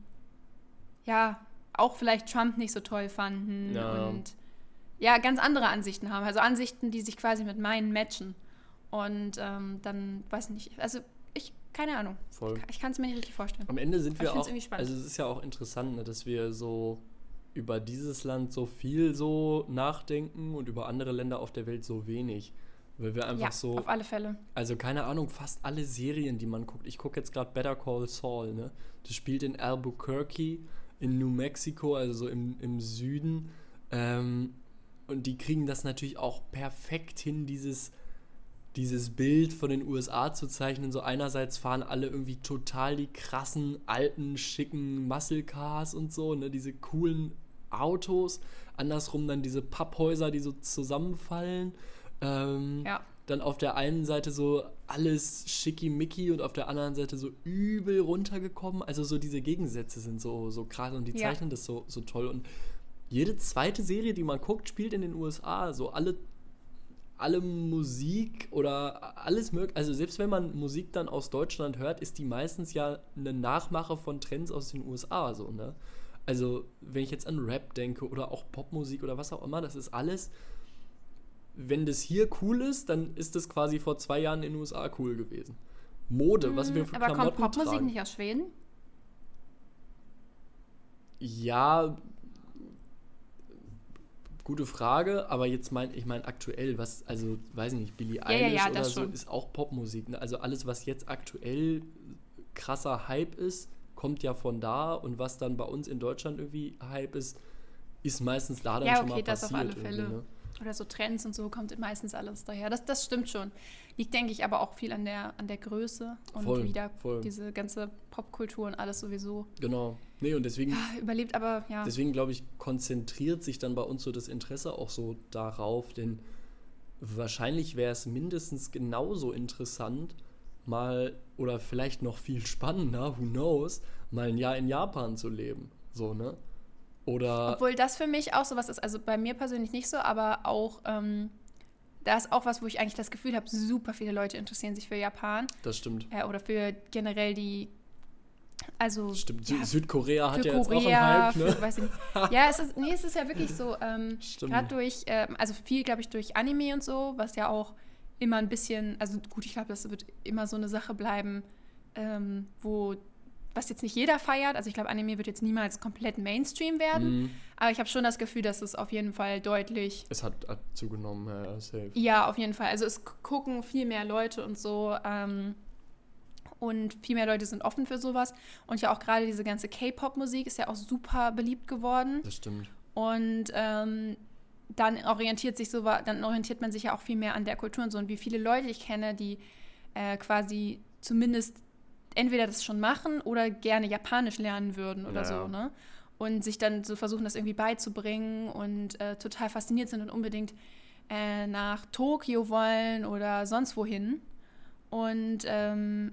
ja auch vielleicht Trump nicht so toll fanden Ja. und ja, ganz andere Ansichten haben. Also Ansichten, die sich quasi mit meinen matchen. Und ähm, dann, weiß ich nicht, also ich, keine Ahnung. Voll. Ich kann es mir nicht richtig vorstellen. Am Ende sind Aber wir ich find's auch, irgendwie spannend. also es ist ja auch interessant, ne, dass wir so über dieses Land so viel so nachdenken und über andere Länder auf der Welt so wenig. Weil wir einfach Ja, so, auf alle Fälle. also keine Ahnung, fast alle Serien, die man guckt. Ich gucke jetzt gerade Better Call Saul, ne? Das spielt in Albuquerque, in New Mexico, also so im, im Süden. Ähm, und die kriegen das natürlich auch perfekt hin, dieses, dieses Bild von den U S A zu zeichnen. So einerseits fahren alle irgendwie total die krassen, alten, schicken Muscle Cars und so, ne, diese coolen Autos. Andersrum dann diese Papphäuser, die so zusammenfallen. Ähm, Ja. Dann auf der einen Seite so alles schickimicki und auf der anderen Seite so übel runtergekommen. Also so diese Gegensätze sind so, so krass und die Ja. zeichnen das so, so toll. Und jede zweite Serie, die man guckt, spielt in den U S A. So alle, alle Musik oder alles mögliche. Also selbst wenn man Musik dann aus Deutschland hört, ist die meistens ja eine Nachmache von Trends aus den U S A. So, ne? Also wenn ich jetzt an Rap denke oder auch Popmusik oder was auch immer, das ist alles... Wenn das hier cool ist, dann ist das quasi vor zwei Jahren in den U S A cool gewesen. Mode, was wir für Aber Klamotten kommt Popmusik tragen. nicht aus Schweden? Ja, gute Frage, aber jetzt mein, ich meine aktuell, was, also weiß ich nicht, Billie ja, Eilish ja, oder das so, schon. ist auch Popmusik. Ne? Also alles, was jetzt aktuell krasser Hype ist, kommt ja von da und was dann bei uns in Deutschland irgendwie Hype ist, ist meistens da dann Ja, schon okay, mal das auf passiert. alle Fälle. irgendwie, ne? Oder so Trends und so kommt meistens alles daher. Das, das stimmt schon. Liegt, denke ich, aber auch viel an der, an der Größe und Voll, wieder voll. diese ganze Popkultur und alles sowieso. Genau. Nee, und deswegen, Ja, überlebt, aber ja. deswegen glaube ich, konzentriert sich dann bei uns so das Interesse auch so darauf, denn wahrscheinlich wäre es mindestens genauso interessant, mal, oder vielleicht noch viel spannender, who knows, mal ein Jahr in Japan zu leben. So, ne? Oder, Obwohl das für mich auch sowas ist, also bei mir persönlich nicht so, aber auch, ähm, da ist auch was, wo ich eigentlich das Gefühl habe, super viele Leute interessieren sich für Japan das stimmt. äh, oder für generell die, also Stimmt, ja, Sü- Südkorea hat für ja jetzt auch einen Korea, Hype, ne? für, weiß ich nicht. Ja, es ist, nee, es ist ja wirklich so, ähm, Stimmt. gerade durch, ähm, also viel, glaube ich, durch Anime und so, was ja auch immer ein bisschen, also gut, ich glaube, das wird immer so eine Sache bleiben, ähm, wo, was jetzt nicht jeder feiert, also ich glaube, Anime wird jetzt niemals komplett Mainstream werden, Mhm. aber ich habe schon das Gefühl, dass es auf jeden Fall deutlich, Es hat, hat zugenommen, ja, ja, safe. ja, auf jeden Fall, also es k- gucken viel mehr Leute und so, ähm, und viel mehr Leute sind offen für sowas. Und ja auch gerade diese ganze K-Pop-Musik ist ja auch super beliebt geworden. Das stimmt. Und ähm, dann orientiert sich so, dann orientiert man sich ja auch viel mehr an der Kultur und so. Und wie viele Leute ich kenne, die äh, quasi zumindest entweder das schon machen oder gerne Japanisch lernen würden oder Ja. so, ne? Und sich dann so versuchen, das irgendwie beizubringen und äh, total fasziniert sind und unbedingt äh, nach Tokio wollen oder sonst wohin. Und ähm,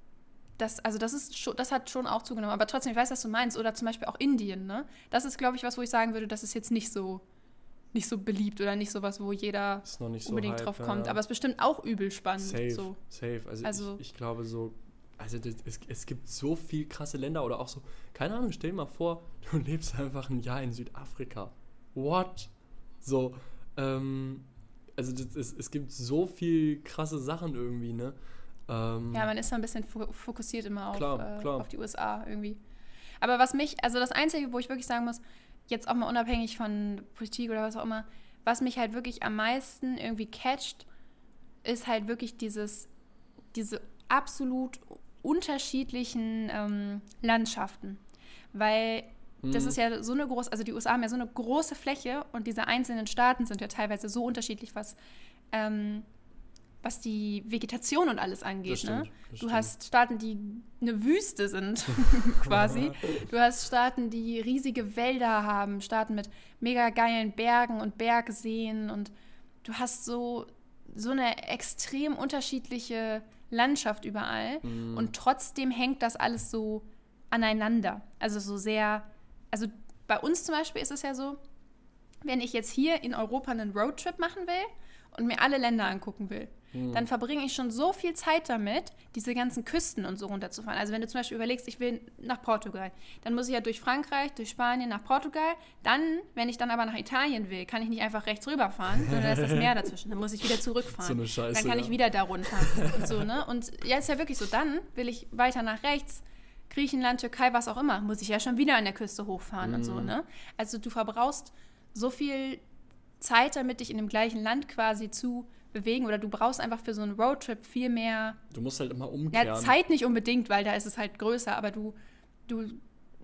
das, also das ist schon, das hat schon auch zugenommen. Aber trotzdem, ich weiß, was du meinst. Oder zum Beispiel auch Indien, ne? Das ist, glaube ich, was, wo ich sagen würde, das ist jetzt nicht so, nicht so beliebt oder nicht so was, wo jeder Ist noch nicht so unbedingt Hype, drauf ja, kommt. ja. Aber es ist bestimmt auch übel spannend. Safe, So. safe. Also, Also- ich, ich glaube so, also das, es, es gibt so viel krasse Länder oder auch so, keine Ahnung, stell dir mal vor, du lebst einfach ein Jahr in Südafrika. What? So, ähm, also das, es, es gibt so viel krasse Sachen irgendwie, ne? Ähm, Ja, man ist so ein bisschen fo- fokussiert immer auf, Klar, äh, klar. auf die U S A irgendwie. Aber was mich, also das Einzige, wo ich wirklich sagen muss, jetzt auch mal unabhängig von Politik oder was auch immer, was mich halt wirklich am meisten irgendwie catcht, ist halt wirklich dieses, diese absolut unterschiedlichen ähm, Landschaften. Weil das Mhm. ist ja so eine große, also die U S A haben ja so eine große Fläche und diese einzelnen Staaten sind ja teilweise so unterschiedlich, was, ähm, was die Vegetation und alles angeht. Das stimmt, Ne? das Du stimmt. hast Staaten, die eine Wüste sind, quasi. Du hast Staaten, die riesige Wälder haben, Staaten mit mega geilen Bergen und Bergseen und du hast so, so eine extrem unterschiedliche Landschaft überall Mhm. und trotzdem hängt das alles so aneinander. Also so sehr, also bei uns zum Beispiel ist es ja so, wenn ich jetzt hier in Europa einen Roadtrip machen will und mir alle Länder angucken will, Mhm. dann verbringe ich schon so viel Zeit damit, diese ganzen Küsten und so runterzufahren. Also wenn du zum Beispiel überlegst, ich will nach Portugal, dann muss ich ja durch Frankreich, durch Spanien nach Portugal. Dann, wenn ich dann aber nach Italien will, kann ich nicht einfach rechts rüberfahren, sondern da ist das Meer dazwischen. Dann muss ich wieder zurückfahren. So eine Scheiße, dann kann ja. ich wieder da runter und so, ne? Und ja, ist ja wirklich so. Dann will ich weiter nach rechts, Griechenland, Türkei, was auch immer, muss ich ja schon wieder an der Küste hochfahren und so, ne? Also du verbrauchst so viel Zeit damit, dich in dem gleichen Land quasi zu bewegen oder du brauchst einfach für so einen Roadtrip viel mehr, Du musst halt immer umkehren. ja, Zeit nicht unbedingt, weil da ist es halt größer, aber du, du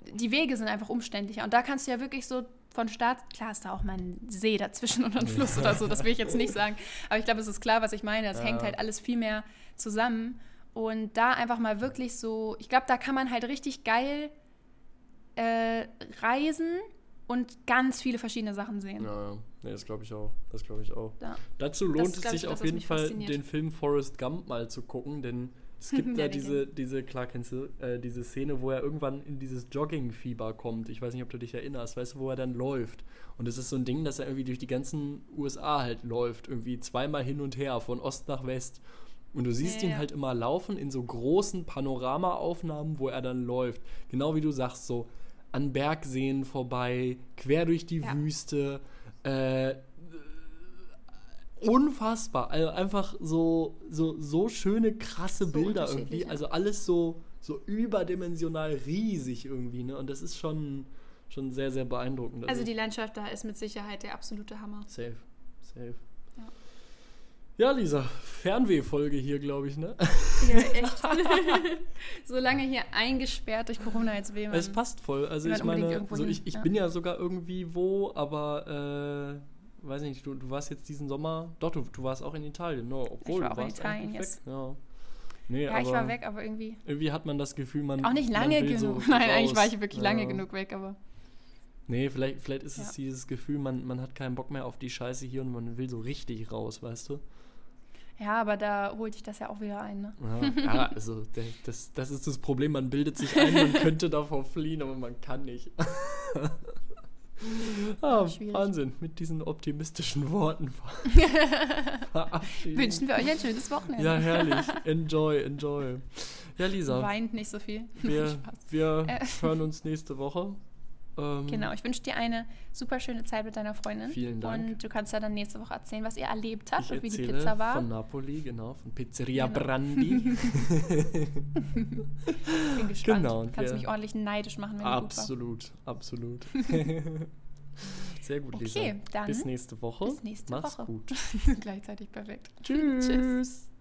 die Wege sind einfach umständlicher. Und da kannst du ja wirklich so von Start, klar ist da auch mal ein See dazwischen und ein Fluss ja. oder so, das will ich jetzt nicht sagen. Aber ich glaube, es ist klar, was ich meine. Es ja. hängt halt alles viel mehr zusammen. Und da einfach mal wirklich so, ich glaube, da kann man halt richtig geil äh, reisen und ganz viele verschiedene Sachen sehen. Ja, nee, das glaube ich auch. Das glaube ich auch. Ja. Dazu lohnt ist, es sich ich, auf jeden Fall, den Film Forrest Gump mal zu gucken, denn es gibt ja, ja diese, diese, klar kennst du, äh, diese Szene, wo er irgendwann in dieses Jogging-Fieber kommt. Ich weiß nicht, ob du dich erinnerst, weißt du, wo er dann läuft. Und es ist so ein Ding, dass er irgendwie durch die ganzen U S A halt läuft, irgendwie zweimal hin und her, von Ost nach West. Und du siehst ja, ihn ja. halt immer laufen in so großen Panoramaaufnahmen, wo er dann läuft. Genau wie du sagst, so an Bergseen vorbei, quer durch die ja. Wüste. Äh, unfassbar. Also einfach so, so, so schöne, krasse so Bilder irgendwie. Ja. Also alles so, so überdimensional riesig irgendwie. Ne? Und das ist schon, schon sehr, sehr beeindruckend. Also, also die Landschaft da ist mit Sicherheit der absolute Hammer. Safe, safe. Ja, Lisa, Fernweh-Folge hier, glaube ich, ne? Ja, echt. So lange hier eingesperrt durch Corona, jetzt will man. Es passt voll. Also ich meine, so ich, ich ja. bin ja sogar irgendwie wo, aber äh, weiß nicht, du, du warst jetzt diesen Sommer, doch, du, du warst auch in Italien, no, obwohl ich war du auch warst in Italien, yes. weg. Ja, nee, ja aber ich war weg, aber irgendwie... Irgendwie hat man das Gefühl, man auch nicht lange genug. So Nein, raus. Eigentlich war ich wirklich ja. lange genug weg, aber... Nee, vielleicht, vielleicht ist es ja. dieses Gefühl, man, man hat keinen Bock mehr auf die Scheiße hier und man will so richtig raus, weißt du? Ja, aber da holt dich das ja auch wieder ein, ne? Ja, ja also das, das ist das Problem, man bildet sich ein, man könnte davor fliehen, aber man kann nicht. ah, Wahnsinn, mit diesen optimistischen Worten verabschieden. Wünschen wir euch ein schönes Wochenende. Ja, herrlich. Enjoy, enjoy. Ja, Lisa. Weint nicht so viel. Wir, wir äh. hören uns nächste Woche. Genau, ich wünsche dir eine super schöne Zeit mit deiner Freundin. Vielen Dank. Und du kannst ja dann nächste Woche erzählen, was ihr erlebt habt ich und wie die Pizza war. Von Napoli, genau, von Pizzeria genau. Brandi. Bin gespannt. Genau, du kannst mich ordentlich neidisch machen, wenn absolut, die gut war. Absolut, Sehr gut, Lisa. Okay, dann bis nächste Woche. Bis nächste Mach's Woche. gut. Gleichzeitig perfekt. Tschüss. Tschüss.